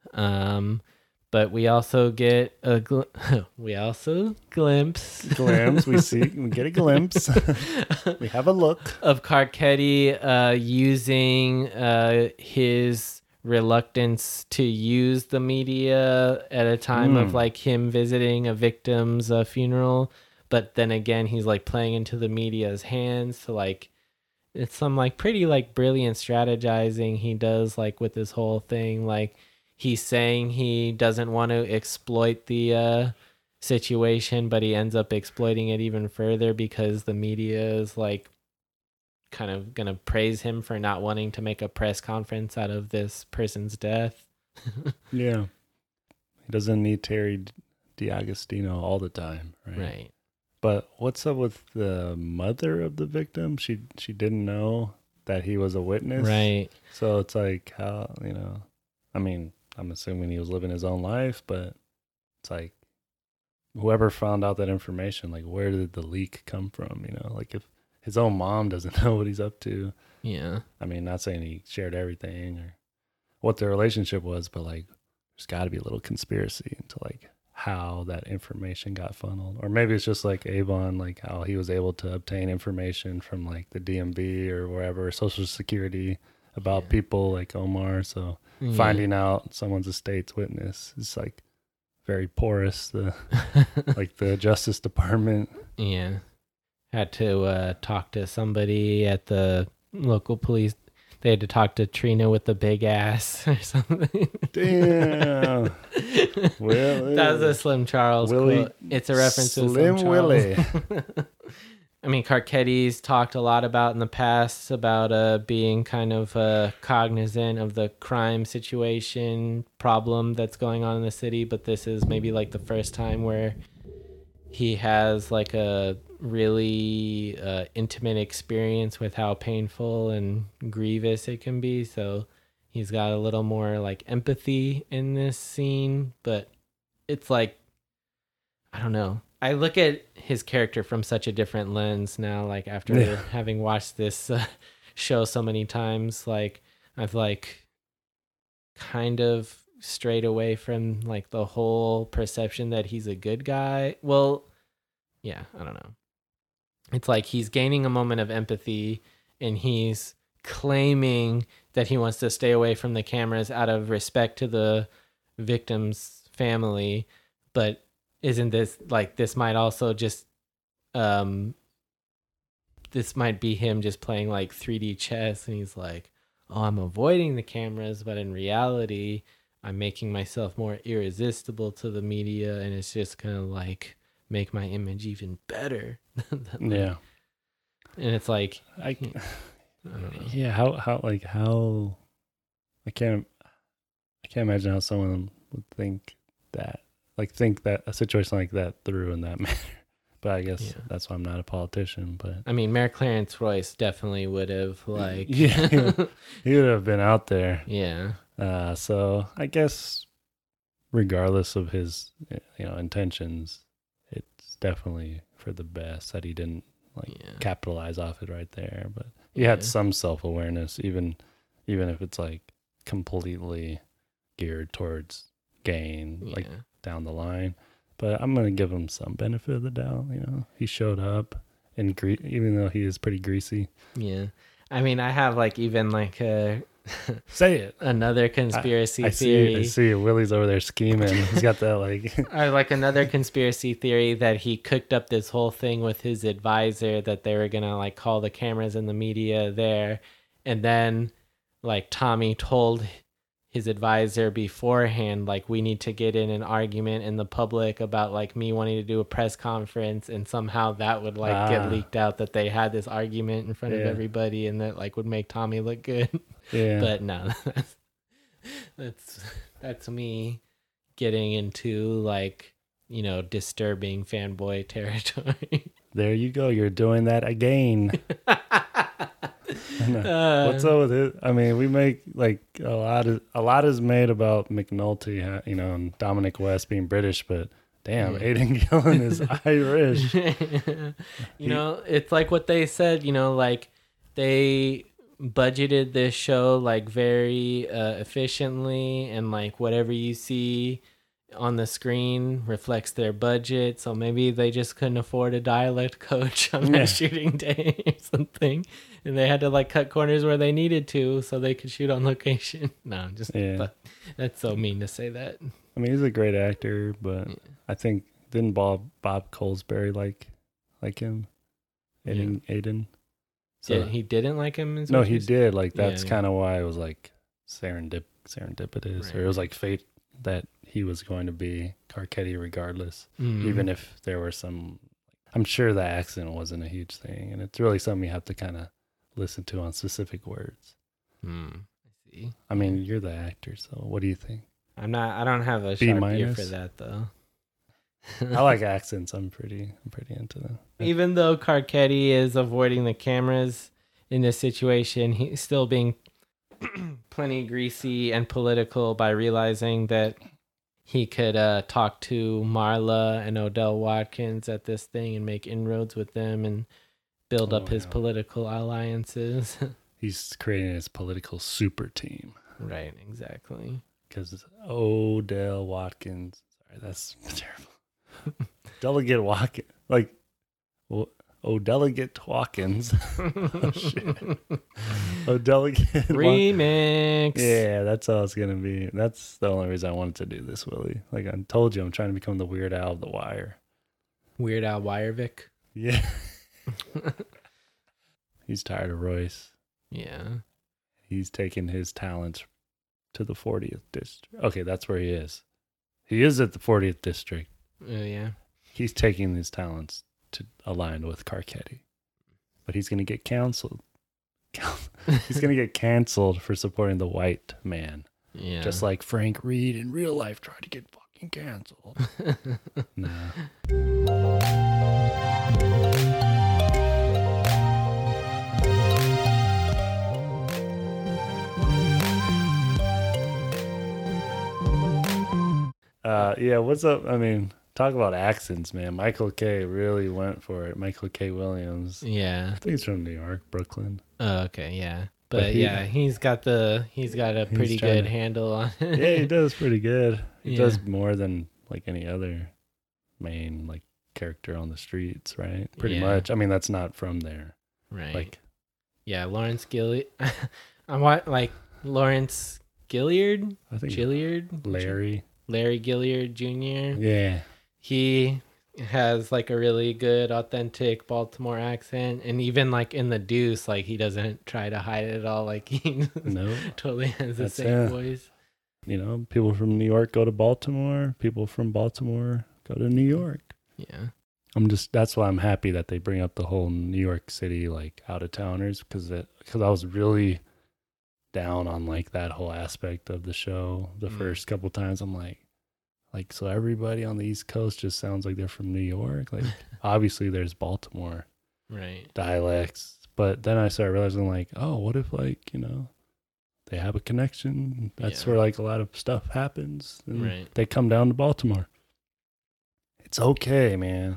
[SPEAKER 2] Um, but we also get a gl- we also glimpse
[SPEAKER 1] glimpse we see we get a glimpse we have a look
[SPEAKER 2] of Carcetti uh, using uh, his reluctance to use the media at a time mm. of like him visiting a victim's uh, funeral. But then again, he's like playing into the media's hands to like, it's some like pretty like brilliant strategizing he does like with this whole thing. Like he's saying he doesn't want to exploit the uh, situation, but he ends up exploiting it even further because the media is like kind of gonna praise him for not wanting to make a press conference out of this person's death.
[SPEAKER 1] Yeah. He doesn't need Terry D'Agostino all the time, right?
[SPEAKER 2] Right.
[SPEAKER 1] But what's up with the mother of the victim? She she didn't know that he was a witness.
[SPEAKER 2] Right.
[SPEAKER 1] So it's like, how, you know, I mean, I'm assuming he was living his own life, but it's like, whoever found out that information, like, where did the leak come from? You know, like, if his own mom doesn't know what he's up to.
[SPEAKER 2] Yeah.
[SPEAKER 1] I mean, not saying he shared everything or what their relationship was, but like, there's got to be a little conspiracy into like how that information got funneled. Or maybe it's just like Avon, like how he was able to obtain information from like the D M V or wherever, Social Security, about
[SPEAKER 2] Yeah.
[SPEAKER 1] people like Omar. So
[SPEAKER 2] Yeah.
[SPEAKER 1] finding out someone's a state's witness is like very porous. The like the Justice Department.
[SPEAKER 2] Yeah. Had to uh, talk to somebody at the local police. They had to talk to Trina with the big ass or something.
[SPEAKER 1] Damn. Well,
[SPEAKER 2] That was a Slim Charles
[SPEAKER 1] Willie,
[SPEAKER 2] quote. It's a reference to
[SPEAKER 1] Slim
[SPEAKER 2] Slim
[SPEAKER 1] Willie.
[SPEAKER 2] Charles. I mean, Carcetti's talked a lot about in the past about uh, being kind of uh, cognizant of the crime situation problem that's going on in the city, but this is maybe like the first time where he has like a really uh, intimate experience with how painful and grievous it can be. So he's got a little more like empathy in this scene, but it's like, I don't know. I look at his character from such a different lens now, like after
[SPEAKER 1] Yeah.
[SPEAKER 2] having watched this uh, show so many times. Like I've like kind of strayed away from like the whole perception that he's a good guy. Well, yeah, I don't know. It's like he's gaining a moment of empathy and he's claiming that he wants to stay away from the cameras out of respect to the victim's family, but isn't this like this might also just um this might be him just playing like three D chess, and he's like, oh, I'm avoiding the cameras, but in reality I'm making myself more irresistible to the media, and it's just gonna like make my image even better.
[SPEAKER 1] Yeah.
[SPEAKER 2] And it's like
[SPEAKER 1] I,
[SPEAKER 2] I don't know.
[SPEAKER 1] yeah, how how like how I can't I can't imagine how someone would think that like think that a situation like that through in that manner. But I guess
[SPEAKER 2] Yeah.
[SPEAKER 1] that's why I'm not a politician. But
[SPEAKER 2] I mean, Mayor Clarence Royce definitely would have like
[SPEAKER 1] yeah, he would, he would have been out there.
[SPEAKER 2] yeah.
[SPEAKER 1] Uh, so I guess regardless of his you know intentions, it's definitely for the best that he didn't like
[SPEAKER 2] Yeah.
[SPEAKER 1] capitalize off it right there. But he had
[SPEAKER 2] Yeah.
[SPEAKER 1] some self awareness, even even if it's like completely geared towards gain, like
[SPEAKER 2] Yeah.
[SPEAKER 1] down the line. But I'm gonna give him some benefit of the doubt. You know, he showed up, and gre- even though he is pretty greasy.
[SPEAKER 2] Yeah. I mean, I have like even like a
[SPEAKER 1] Say it.
[SPEAKER 2] another conspiracy
[SPEAKER 1] I
[SPEAKER 2] theory.
[SPEAKER 1] see. I see. Willie's over there scheming. He's got that like.
[SPEAKER 2] I like another conspiracy theory that he cooked up this whole thing with his advisor, that they were gonna like call the cameras and the media there, and then like Tommy told his advisor beforehand, like, we need to get in an argument in the public about like me wanting to do a press conference, and somehow that would like
[SPEAKER 1] Ah.
[SPEAKER 2] get leaked out that they had this argument in front of
[SPEAKER 1] Yeah.
[SPEAKER 2] everybody, and that like would make Tommy look good.
[SPEAKER 1] Yeah.
[SPEAKER 2] But no, that's that's that's me getting into like, you know, disturbing fanboy territory.
[SPEAKER 1] There you go. You're doing that again.
[SPEAKER 2] Uh,
[SPEAKER 1] What's up with it? I mean, we make like a lot of a lot is made about McNulty, ha- you know, and Dominic West being British, but damn,
[SPEAKER 2] Yeah.
[SPEAKER 1] Aidan Gillen is Irish.
[SPEAKER 2] you know, it's like what they said, you know, like they budgeted this show like very uh, efficiently, and like whatever you see on the screen reflects their budget, so maybe they just couldn't afford a dialect coach on
[SPEAKER 1] Yeah.
[SPEAKER 2] that shooting day or something, and they had to like cut corners where they needed to so they could shoot on location. No, just
[SPEAKER 1] Yeah.
[SPEAKER 2] but that's so mean to say that.
[SPEAKER 1] I mean, he's a great actor, but
[SPEAKER 2] Yeah.
[SPEAKER 1] I think didn't Bob Bob Colesbury like like him, Aiden. Aiden? So
[SPEAKER 2] Yeah, he didn't like him as
[SPEAKER 1] no,
[SPEAKER 2] much
[SPEAKER 1] he
[SPEAKER 2] as-
[SPEAKER 1] did. Like that's
[SPEAKER 2] Yeah, yeah.
[SPEAKER 1] kind of why it was like serendip serendipitous,
[SPEAKER 2] Right.
[SPEAKER 1] or it was like fate that he was going to be Carcetti regardless,
[SPEAKER 2] Mm.
[SPEAKER 1] even if there were some. I'm sure the accent wasn't a huge thing, and it's really something you have to kind of listen to on specific words.
[SPEAKER 2] Mm. I see.
[SPEAKER 1] I mean, you're the actor, so what do you think?
[SPEAKER 2] I'm not. I don't have a
[SPEAKER 1] B
[SPEAKER 2] sharp ear
[SPEAKER 1] minus?
[SPEAKER 2] for that though.
[SPEAKER 1] I like accents. I'm pretty. I'm pretty into them.
[SPEAKER 2] Even though Carcetti is avoiding the cameras in this situation, he's still being plenty greasy and political by realizing that he could uh, talk to Marla and Odell Watkins at this thing and make inroads with them and build
[SPEAKER 1] Oh,
[SPEAKER 2] up his
[SPEAKER 1] yeah.
[SPEAKER 2] political alliances.
[SPEAKER 1] He's creating his political super team
[SPEAKER 2] Right, exactly.
[SPEAKER 1] because Odell Watkins. Sorry, that's terrible. Delegate Watkins, like well, oh, Delegate Watkins. Oh, shit. Oh, Delegate
[SPEAKER 2] Remix.
[SPEAKER 1] Yeah, that's how it's gonna be. That's the only reason I wanted to do this, Willie. Like I told you, I'm trying to become the Weird Al of the Wire.
[SPEAKER 2] Weird Al Wirevic.
[SPEAKER 1] Yeah. He's tired of Royce.
[SPEAKER 2] Yeah.
[SPEAKER 1] He's taken his talents to the fortieth district. Okay, that's where he is. He is at the fortieth district.
[SPEAKER 2] Oh, yeah.
[SPEAKER 1] He's taking his talents to align with Carcetti. But he's going to get canceled. He's going to get canceled for supporting the white man.
[SPEAKER 2] Yeah.
[SPEAKER 1] Just like Frank Reed in real life tried to get fucking canceled. Nah. Uh, yeah, what's up? I mean, talk about accents, man. Michael K. really went for it. Michael K. Williams.
[SPEAKER 2] Yeah.
[SPEAKER 1] I think he's from New York, Brooklyn.
[SPEAKER 2] Oh, okay, yeah. But,
[SPEAKER 1] But he-
[SPEAKER 2] yeah, he's got the he's got a
[SPEAKER 1] He's
[SPEAKER 2] pretty
[SPEAKER 1] trying
[SPEAKER 2] good
[SPEAKER 1] to-
[SPEAKER 2] handle on it.
[SPEAKER 1] Yeah, he does pretty good. He
[SPEAKER 2] Yeah.
[SPEAKER 1] does more than like any other main like character on the streets, right? Pretty
[SPEAKER 2] Yeah.
[SPEAKER 1] much. I mean, that's not from there.
[SPEAKER 2] Right.
[SPEAKER 1] Like,
[SPEAKER 2] yeah, Lawrence Gilliard. I want like Lawrence Gilliard,
[SPEAKER 1] I think
[SPEAKER 2] Gilliard,
[SPEAKER 1] Larry.
[SPEAKER 2] Larry Gilliard Junior
[SPEAKER 1] Yeah.
[SPEAKER 2] He has like a really good authentic Baltimore accent, and even like in the Deuce, like he doesn't try to hide it at all. Like he
[SPEAKER 1] No.
[SPEAKER 2] totally has the
[SPEAKER 1] That's
[SPEAKER 2] same
[SPEAKER 1] it.
[SPEAKER 2] voice.
[SPEAKER 1] You know, people from New York go to Baltimore. People from Baltimore go to New York.
[SPEAKER 2] Yeah.
[SPEAKER 1] I'm just that's why I'm happy that they bring up the whole New York City like out of towners because because I was really down on like that whole aspect of the show the
[SPEAKER 2] Mm.
[SPEAKER 1] first couple times. I'm like like so everybody on the East Coast just sounds like they're from New York. Like obviously there's Baltimore
[SPEAKER 2] Right.
[SPEAKER 1] dialects, but then I started realizing like oh what if like you know they have a connection. That's
[SPEAKER 2] Yeah.
[SPEAKER 1] where like a lot of stuff happens. And
[SPEAKER 2] Right.
[SPEAKER 1] they come down to Baltimore. It's okay, man.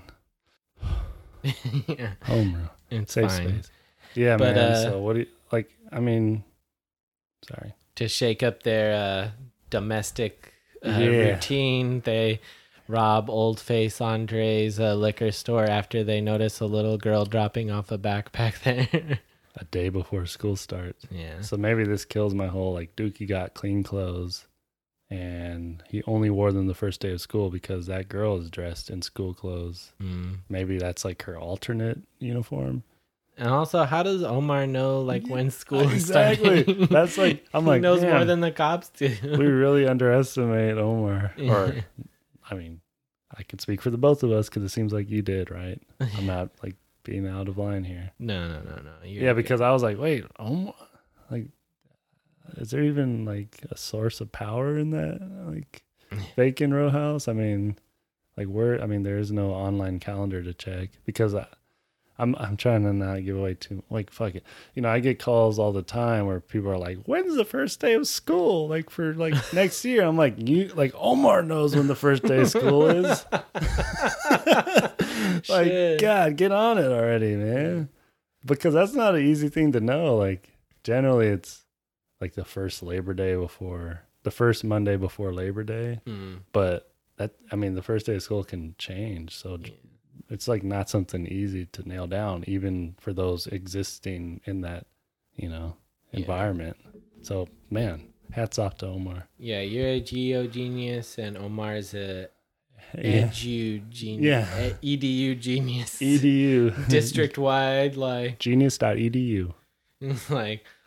[SPEAKER 2] Yeah.
[SPEAKER 1] Homer.
[SPEAKER 2] It's
[SPEAKER 1] Safe
[SPEAKER 2] fine.
[SPEAKER 1] space. Yeah,
[SPEAKER 2] But,
[SPEAKER 1] man.
[SPEAKER 2] uh,
[SPEAKER 1] so what do you like? I mean, sorry.
[SPEAKER 2] To shake up their uh, domestic uh,
[SPEAKER 1] Yeah.
[SPEAKER 2] routine, they rob Old Face Andre's uh, liquor store after they notice a little girl dropping off a backpack there.
[SPEAKER 1] A day before school starts.
[SPEAKER 2] Yeah.
[SPEAKER 1] So maybe this kills my whole like Dookie got clean clothes, and he only wore them the first day of school because that girl is dressed in school clothes.
[SPEAKER 2] Mm.
[SPEAKER 1] Maybe that's like her alternate uniform.
[SPEAKER 2] And also, how does Omar know like when school is
[SPEAKER 1] Exactly.
[SPEAKER 2] starting?
[SPEAKER 1] That's like I'm
[SPEAKER 2] he
[SPEAKER 1] like
[SPEAKER 2] knows more
[SPEAKER 1] man,
[SPEAKER 2] than the cops do.
[SPEAKER 1] we really underestimate Omar. Or
[SPEAKER 2] Yeah.
[SPEAKER 1] I mean, I can speak for the both of us because it seems like you did, right? I'm not like being out of line here.
[SPEAKER 2] No, no, no, no. You're
[SPEAKER 1] Yeah,
[SPEAKER 2] good.
[SPEAKER 1] because I was like, wait, Omar, like, is there even like a source of power in that? Like, Bacon Row House? I mean, like, where? I mean, there is no online calendar to check because I, I'm I'm trying to not give away too. Like, fuck it, you know, I get calls all the time where people are like, when's the first day of school? Like for like next year. I'm like, you like Omar knows when the first day of school is. Like,
[SPEAKER 2] Shit.
[SPEAKER 1] God, get on it already, man. Because that's not an easy thing to know. Like, generally, it's like the first Labor Day before, the first Monday before Labor Day.
[SPEAKER 2] Mm.
[SPEAKER 1] But that, I mean, the first day of school can change. So
[SPEAKER 2] Yeah.
[SPEAKER 1] it's like not something easy to nail down, even for those existing in that, you know,
[SPEAKER 2] Yeah.
[SPEAKER 1] environment. So, man, hats off to Omar.
[SPEAKER 2] Yeah, you're a geo genius, and Omar's a
[SPEAKER 1] Yeah.
[SPEAKER 2] edu genius.
[SPEAKER 1] Yeah.
[SPEAKER 2] E D U genius.
[SPEAKER 1] E D U.
[SPEAKER 2] District wide, like,
[SPEAKER 1] Genius dot E D U.
[SPEAKER 2] like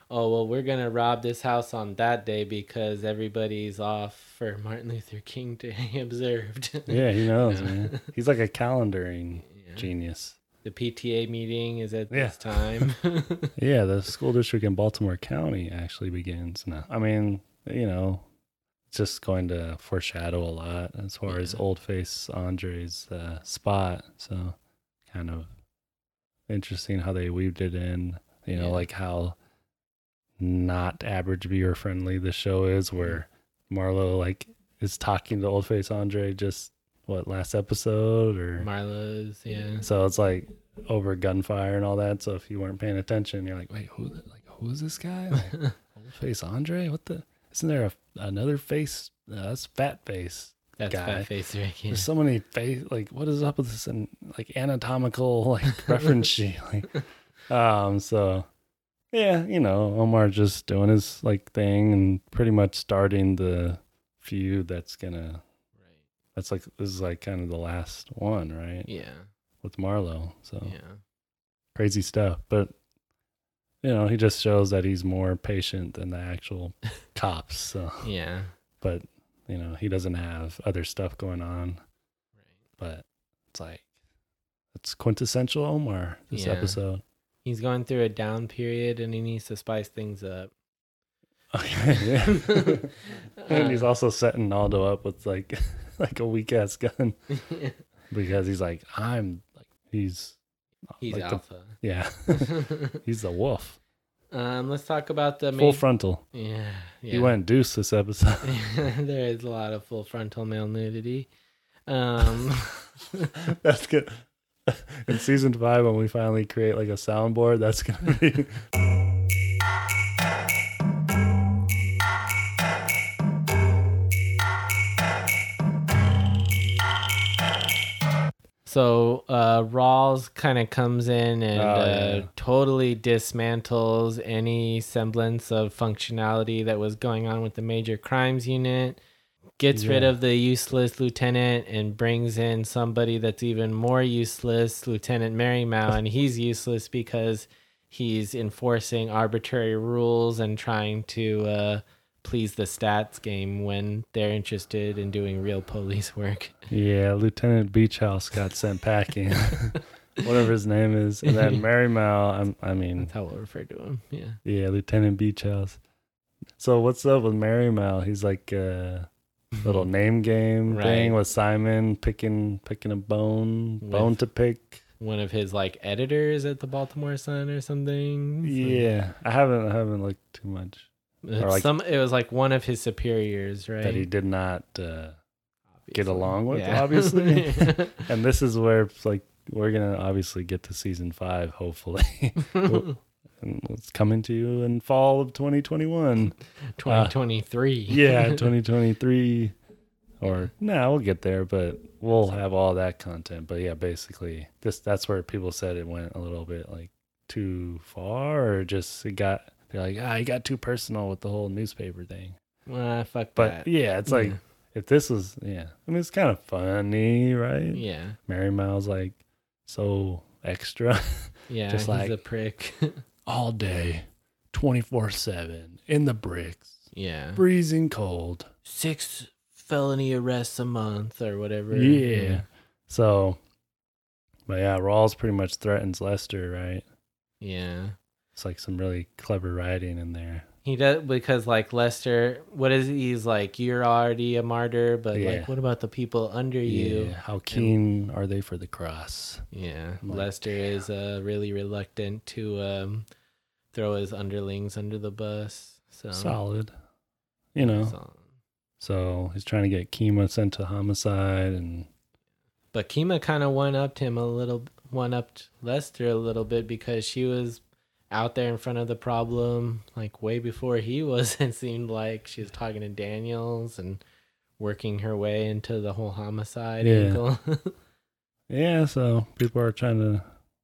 [SPEAKER 2] oh, well, we're going to rob this house on that day because everybody's off for Martin Luther King to be observed.
[SPEAKER 1] Yeah, he knows,
[SPEAKER 2] Yeah.
[SPEAKER 1] man. He's like a calendaring
[SPEAKER 2] Yeah.
[SPEAKER 1] genius.
[SPEAKER 2] The P T A meeting is at
[SPEAKER 1] Yeah.
[SPEAKER 2] this time.
[SPEAKER 1] Yeah, the school district in Baltimore County actually begins now. I mean, you know, it's just going to foreshadow a lot as far as
[SPEAKER 2] Yeah.
[SPEAKER 1] old face Andre's uh, spot. So kind of interesting how they weaved it in, you know,
[SPEAKER 2] Yeah.
[SPEAKER 1] like how not average viewer friendly the show is, where Marlo like is talking to old face Andre just what last episode or
[SPEAKER 2] Marlo's, yeah.
[SPEAKER 1] so it's like over gunfire and all that. So if you weren't paying attention, you're like, wait, who? the- Like, who is this guy? Like, old face Andre? What the? Isn't there a, another face? Uh, that's fat face.
[SPEAKER 2] That's
[SPEAKER 1] guy.
[SPEAKER 2] Fat Face Rick. Yeah.
[SPEAKER 1] There's so many face. Like, what is up with this? And like anatomical like reference sheet. Like, um. So yeah, you know, Omar just doing his like thing and pretty much starting the feud that's gonna.
[SPEAKER 2] Right.
[SPEAKER 1] That's like this is like kind of the last one, right?
[SPEAKER 2] Yeah.
[SPEAKER 1] With Marlo. So.
[SPEAKER 2] Yeah.
[SPEAKER 1] Crazy stuff, but you know, he just shows that he's more patient than the actual cops. So,
[SPEAKER 2] Yeah.
[SPEAKER 1] but you know, he doesn't have other stuff going on.
[SPEAKER 2] Right.
[SPEAKER 1] But it's like it's quintessential Omar this
[SPEAKER 2] Yeah.
[SPEAKER 1] episode.
[SPEAKER 2] He's going through a down period and he needs to spice things up.
[SPEAKER 1] Okay, yeah. And he's also setting Aldo up with like like a weak ass gun because he's like I'm like he's
[SPEAKER 2] He's
[SPEAKER 1] like the-
[SPEAKER 2] alpha.
[SPEAKER 1] yeah he's the wolf,
[SPEAKER 2] um, let's talk about the
[SPEAKER 1] full
[SPEAKER 2] main.
[SPEAKER 1] frontal.
[SPEAKER 2] Yeah, yeah.
[SPEAKER 1] He went deuce this episode.
[SPEAKER 2] There is a lot of full frontal male nudity. Um,
[SPEAKER 1] That's good. In season five, when we finally create like a soundboard, that's gonna be.
[SPEAKER 2] so uh, Rawls kind of comes in and
[SPEAKER 1] Oh,
[SPEAKER 2] uh,
[SPEAKER 1] yeah.
[SPEAKER 2] totally dismantles any semblance of functionality that was going on with the major crimes unit. Gets rid
[SPEAKER 1] Yeah.
[SPEAKER 2] of the useless lieutenant and brings in somebody that's even more useless, Lieutenant Marymount, and he's useless because he's enforcing arbitrary rules and trying to uh, please the stats game when they're interested in doing real police work.
[SPEAKER 1] Yeah, Lieutenant Beach House got sent packing, whatever his name is, and then Mary Mal. I'm, I mean,
[SPEAKER 2] That's how we'll refer to him. Yeah.
[SPEAKER 1] yeah, Lieutenant Beach House. So what's up with Mary Mal? He's like a little name game thing
[SPEAKER 2] Right.
[SPEAKER 1] with Simon picking picking a bone,
[SPEAKER 2] With-
[SPEAKER 1] bone to pick.
[SPEAKER 2] One of his like editors at the Baltimore Sun or something.
[SPEAKER 1] Yeah, I haven't I haven't looked too much.
[SPEAKER 2] It's
[SPEAKER 1] Or like-
[SPEAKER 2] some it was like one of his superiors, right?
[SPEAKER 1] That he did not uh, get
[SPEAKER 2] Obviously.
[SPEAKER 1] along with,
[SPEAKER 2] Yeah.
[SPEAKER 1] obviously. And this is where it's like we're gonna obviously get to season five, hopefully. And it's coming to you in fall of twenty twenty-one.
[SPEAKER 2] twenty twenty-three.
[SPEAKER 1] Yeah, twenty twenty-three. Or no, we'll get there, but we'll have all that content. But yeah, basically, this that's where people said it went a little bit like too far, or just it got. They're like, ah, he got too personal with the whole newspaper thing.
[SPEAKER 2] Ah, fuck
[SPEAKER 1] But
[SPEAKER 2] that.
[SPEAKER 1] yeah, it's like
[SPEAKER 2] Yeah.
[SPEAKER 1] if this was, yeah, I mean, it's kind of funny, right?
[SPEAKER 2] Yeah.
[SPEAKER 1] Mary Mal's like so extra
[SPEAKER 2] Yeah.
[SPEAKER 1] Just
[SPEAKER 2] he's
[SPEAKER 1] like-
[SPEAKER 2] a prick.
[SPEAKER 1] all day, twenty-four seven in the bricks,
[SPEAKER 2] Yeah.
[SPEAKER 1] freezing cold.
[SPEAKER 2] Six felony arrests a month or whatever.
[SPEAKER 1] Yeah. So, but yeah, Rawls pretty much threatens Lester, right?
[SPEAKER 2] Yeah.
[SPEAKER 1] It's like some really clever writing in there.
[SPEAKER 2] He does because like Lester, what is he? He's like, you're already a martyr, but
[SPEAKER 1] Yeah.
[SPEAKER 2] like, what about the people under you?
[SPEAKER 1] Yeah. How keen are they for the cross?
[SPEAKER 2] Yeah,
[SPEAKER 1] Like-
[SPEAKER 2] Lester is uh, really reluctant to um, throw his underlings under the bus. So
[SPEAKER 1] Solid. You know,
[SPEAKER 2] so-
[SPEAKER 1] so he's trying to get Kima sent to homicide, and
[SPEAKER 2] but Kima kind of one upped him a little, one upped Lester a little bit because she was out there in front of the problem like way before he was. It seemed like she was talking to Daniels and working her way into the whole homicide
[SPEAKER 1] Yeah.
[SPEAKER 2] angle.
[SPEAKER 1] yeah, so people are trying to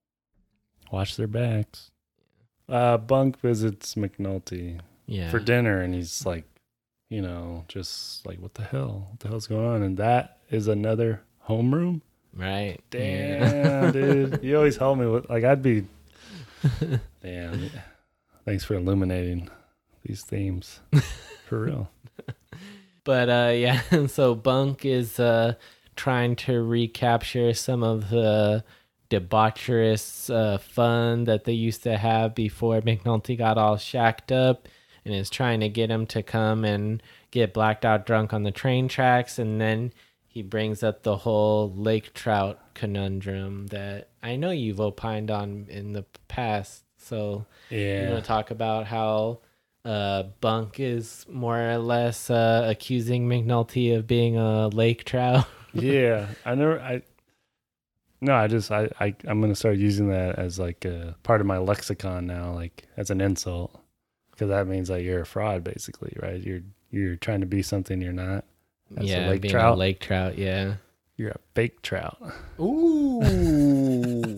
[SPEAKER 1] watch their backs. Uh, Bunk visits McNulty
[SPEAKER 2] yeah,
[SPEAKER 1] for dinner, and he's like, you know, just like, what the hell? What the hell's going on? And that is another homeroom?
[SPEAKER 2] right.
[SPEAKER 1] Damn, dude. You always help me with, like, I'd be, damn. thanks for illuminating these themes for real.
[SPEAKER 2] But uh, yeah, so Bunk is uh, trying to recapture some of the debaucherous uh, fun that they used to have before McNulty got all shacked up, and is trying to get him to come and get blacked out drunk on the train tracks. And then he brings up the whole lake trout conundrum that I know you've opined on in the past. So
[SPEAKER 1] Yeah.
[SPEAKER 2] you want to talk about how uh, Bunk is more or less uh, accusing McNulty of being a lake trout?
[SPEAKER 1] Yeah. I never, I, no, I just, I, I, I'm going to start using that as like a part of my lexicon now, like as an insult. Because that means that you're a fraud, basically, right? You're you're trying to be something you're not. That's
[SPEAKER 2] yeah,
[SPEAKER 1] a lake
[SPEAKER 2] being
[SPEAKER 1] trout.
[SPEAKER 2] a lake trout, yeah.
[SPEAKER 1] You're a fake trout.
[SPEAKER 2] Ooh.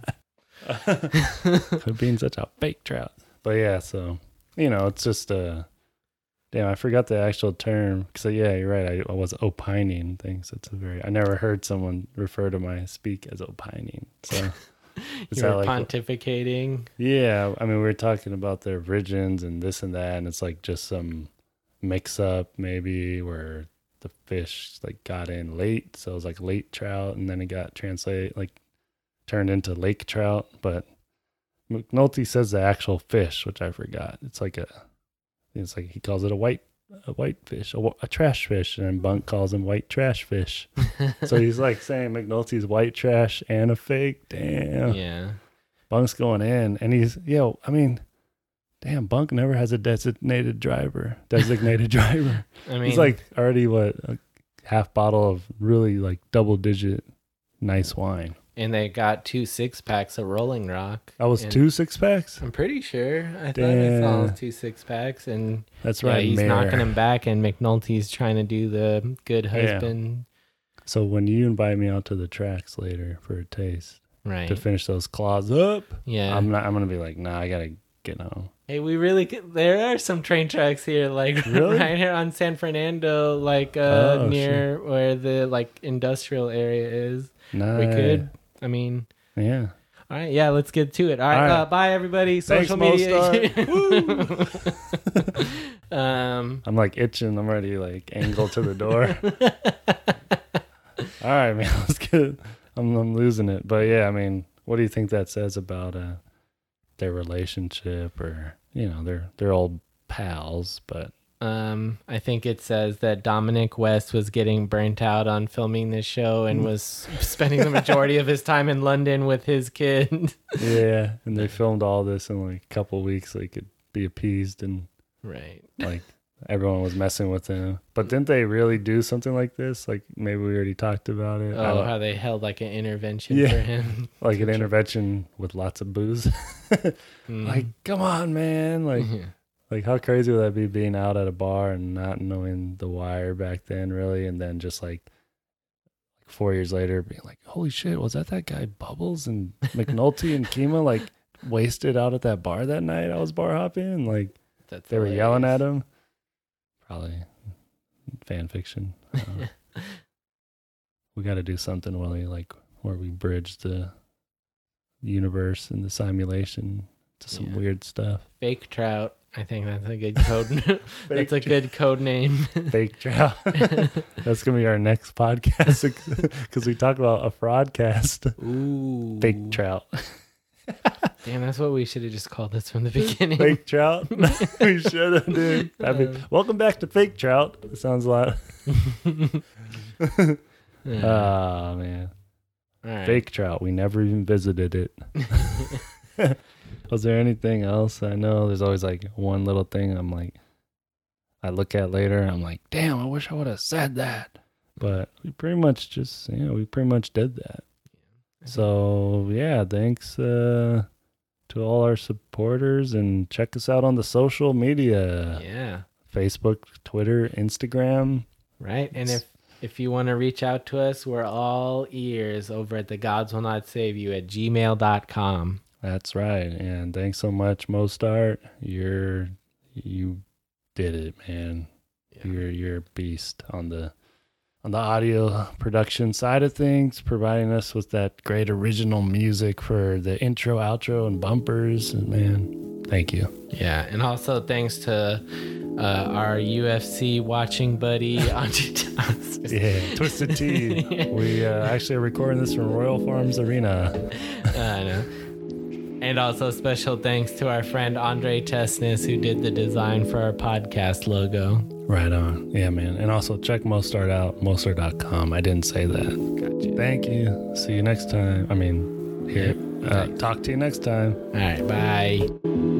[SPEAKER 1] For being such a fake trout. But yeah, so, you know, it's just, uh, damn, I forgot the actual term. So yeah, you're right. I, I was opining things. It's a very, I never heard someone refer to my speak as opining. So. Is
[SPEAKER 2] You were
[SPEAKER 1] that like,
[SPEAKER 2] pontificating.
[SPEAKER 1] yeah, I mean, we were talking about the origins and this and that, and it's like just some mix up maybe where the fish like got in late, so it was like late trout, and then it got translated like turned into lake trout. But McNulty says the actual fish, which I forgot. It's like a, it's like he calls it a white, a white fish, a, a trash fish, and then Bunk calls him white trash fish. So he's like saying McNulty's white trash and a fake. Damn.
[SPEAKER 2] Yeah.
[SPEAKER 1] Bunk's going in, and he's, yo, I mean, damn, Bunk never has a designated driver. Designated driver.
[SPEAKER 2] I mean,
[SPEAKER 1] He's like already, what, a half bottle of really like double digit nice wine.
[SPEAKER 2] and they got two six packs of Rolling Rock.
[SPEAKER 1] That was
[SPEAKER 2] and
[SPEAKER 1] two six packs?
[SPEAKER 2] I'm pretty sure. I thought I saw
[SPEAKER 1] Damn.
[SPEAKER 2] two six packs, and
[SPEAKER 1] That's
[SPEAKER 2] yeah,
[SPEAKER 1] right.
[SPEAKER 2] he's
[SPEAKER 1] Mayor.
[SPEAKER 2] knocking him back, and McNulty's trying to do the good husband.
[SPEAKER 1] So when you invite me out to the tracks later for a taste
[SPEAKER 2] Right.
[SPEAKER 1] to finish those claws up,
[SPEAKER 2] Yeah.
[SPEAKER 1] I'm not. I'm gonna be like, nah, I gotta get home.
[SPEAKER 2] Hey, we really could, there are some train tracks here, like
[SPEAKER 1] Really?
[SPEAKER 2] right here on San Fernando, like uh,
[SPEAKER 1] Oh,
[SPEAKER 2] near where the like industrial area is.
[SPEAKER 1] Nice.
[SPEAKER 2] We could. I mean,
[SPEAKER 1] Yeah.
[SPEAKER 2] all right, yeah, let's get to it. All right,
[SPEAKER 1] All right.
[SPEAKER 2] Uh, bye everybody.
[SPEAKER 1] Thanks,
[SPEAKER 2] Social media.
[SPEAKER 1] Mostar.
[SPEAKER 2] um,
[SPEAKER 1] I'm like itching. I'm already like angled to the door. All right, man. Let's get. I'm, I'm losing it. But yeah, I mean, what do you think that says about uh, their relationship, or you know, they're they're old pals, but
[SPEAKER 2] um, I think it says that Dominic West was getting burnt out on filming this show and was spending the majority of his time in London with his kid.
[SPEAKER 1] yeah, and they filmed all this in like a couple weeks so he could be appeased, and
[SPEAKER 2] Right.
[SPEAKER 1] like everyone was messing with him. But didn't they really do something like this? Like maybe we already talked about it. I
[SPEAKER 2] Oh,
[SPEAKER 1] don't-
[SPEAKER 2] how they held like an intervention
[SPEAKER 1] Yeah.
[SPEAKER 2] for him.
[SPEAKER 1] like an intervention with lots of booze.
[SPEAKER 2] Mm.
[SPEAKER 1] Like, come on, man! Like.
[SPEAKER 2] Mhm.
[SPEAKER 1] Like, how crazy would that be being out at a bar and not knowing The Wire back then, really? And then just like, like four years later, being like, holy shit, was that that guy Bubbles and McNulty and Kima like wasted out at that bar that night? I was bar hopping and like
[SPEAKER 2] That's
[SPEAKER 1] they were yelling at
[SPEAKER 2] hilarious.
[SPEAKER 1] him. Probably fan fiction. Uh, we got to do something, Willie, like where we bridge the universe and the simulation to some
[SPEAKER 2] Yeah.
[SPEAKER 1] weird stuff.
[SPEAKER 2] Fake trout. I think that's a good code. That's a good code name.
[SPEAKER 1] Fake trout. That's gonna be our next podcast because we talk about a fraudcast.
[SPEAKER 2] Ooh.
[SPEAKER 1] Fake trout.
[SPEAKER 2] Damn, that's what we should have just called this from the beginning.
[SPEAKER 1] Fake trout. We should have, dude. That'd be-
[SPEAKER 2] Um,
[SPEAKER 1] welcome back to Fake Trout. It sounds a lot.
[SPEAKER 2] Yeah.
[SPEAKER 1] Oh man,
[SPEAKER 2] All right.
[SPEAKER 1] Fake trout. We never even visited it. Was there anything else? I know there's always like one little thing I'm like, I look at later and I'm like, damn, I wish I would have said that. But we pretty much just, you know, we pretty much did that. So yeah, thanks uh, to all our supporters, and check us out on the social media.
[SPEAKER 2] Yeah.
[SPEAKER 1] Facebook, Twitter, Instagram.
[SPEAKER 2] Right. And if if you want to reach out to us, we're all ears over at the Gods Will Not Save You at gmail dot com.
[SPEAKER 1] That's right. And thanks so much, Mostart. You're you did it, man.
[SPEAKER 2] Yeah.
[SPEAKER 1] You're you're a beast on the on the audio production side of things, providing us with that great original music for the intro, outro, and bumpers. And man, Thank you.
[SPEAKER 2] Yeah, and also thanks to uh, our U F C watching buddy, Andre Johnson.
[SPEAKER 1] Yeah, Twisted Tea. We uh, actually are recording this from Royal Farms Arena.
[SPEAKER 2] I know. And also special thanks to our friend Andre Tesnis, who did the design for our podcast logo.
[SPEAKER 1] Right on. Yeah, man. And also check Mostart out, mostart dot com. I didn't say that.
[SPEAKER 2] Gotcha.
[SPEAKER 1] Thank you. See you next time. I mean, here. Uh, talk to you next time.
[SPEAKER 2] All right, bye.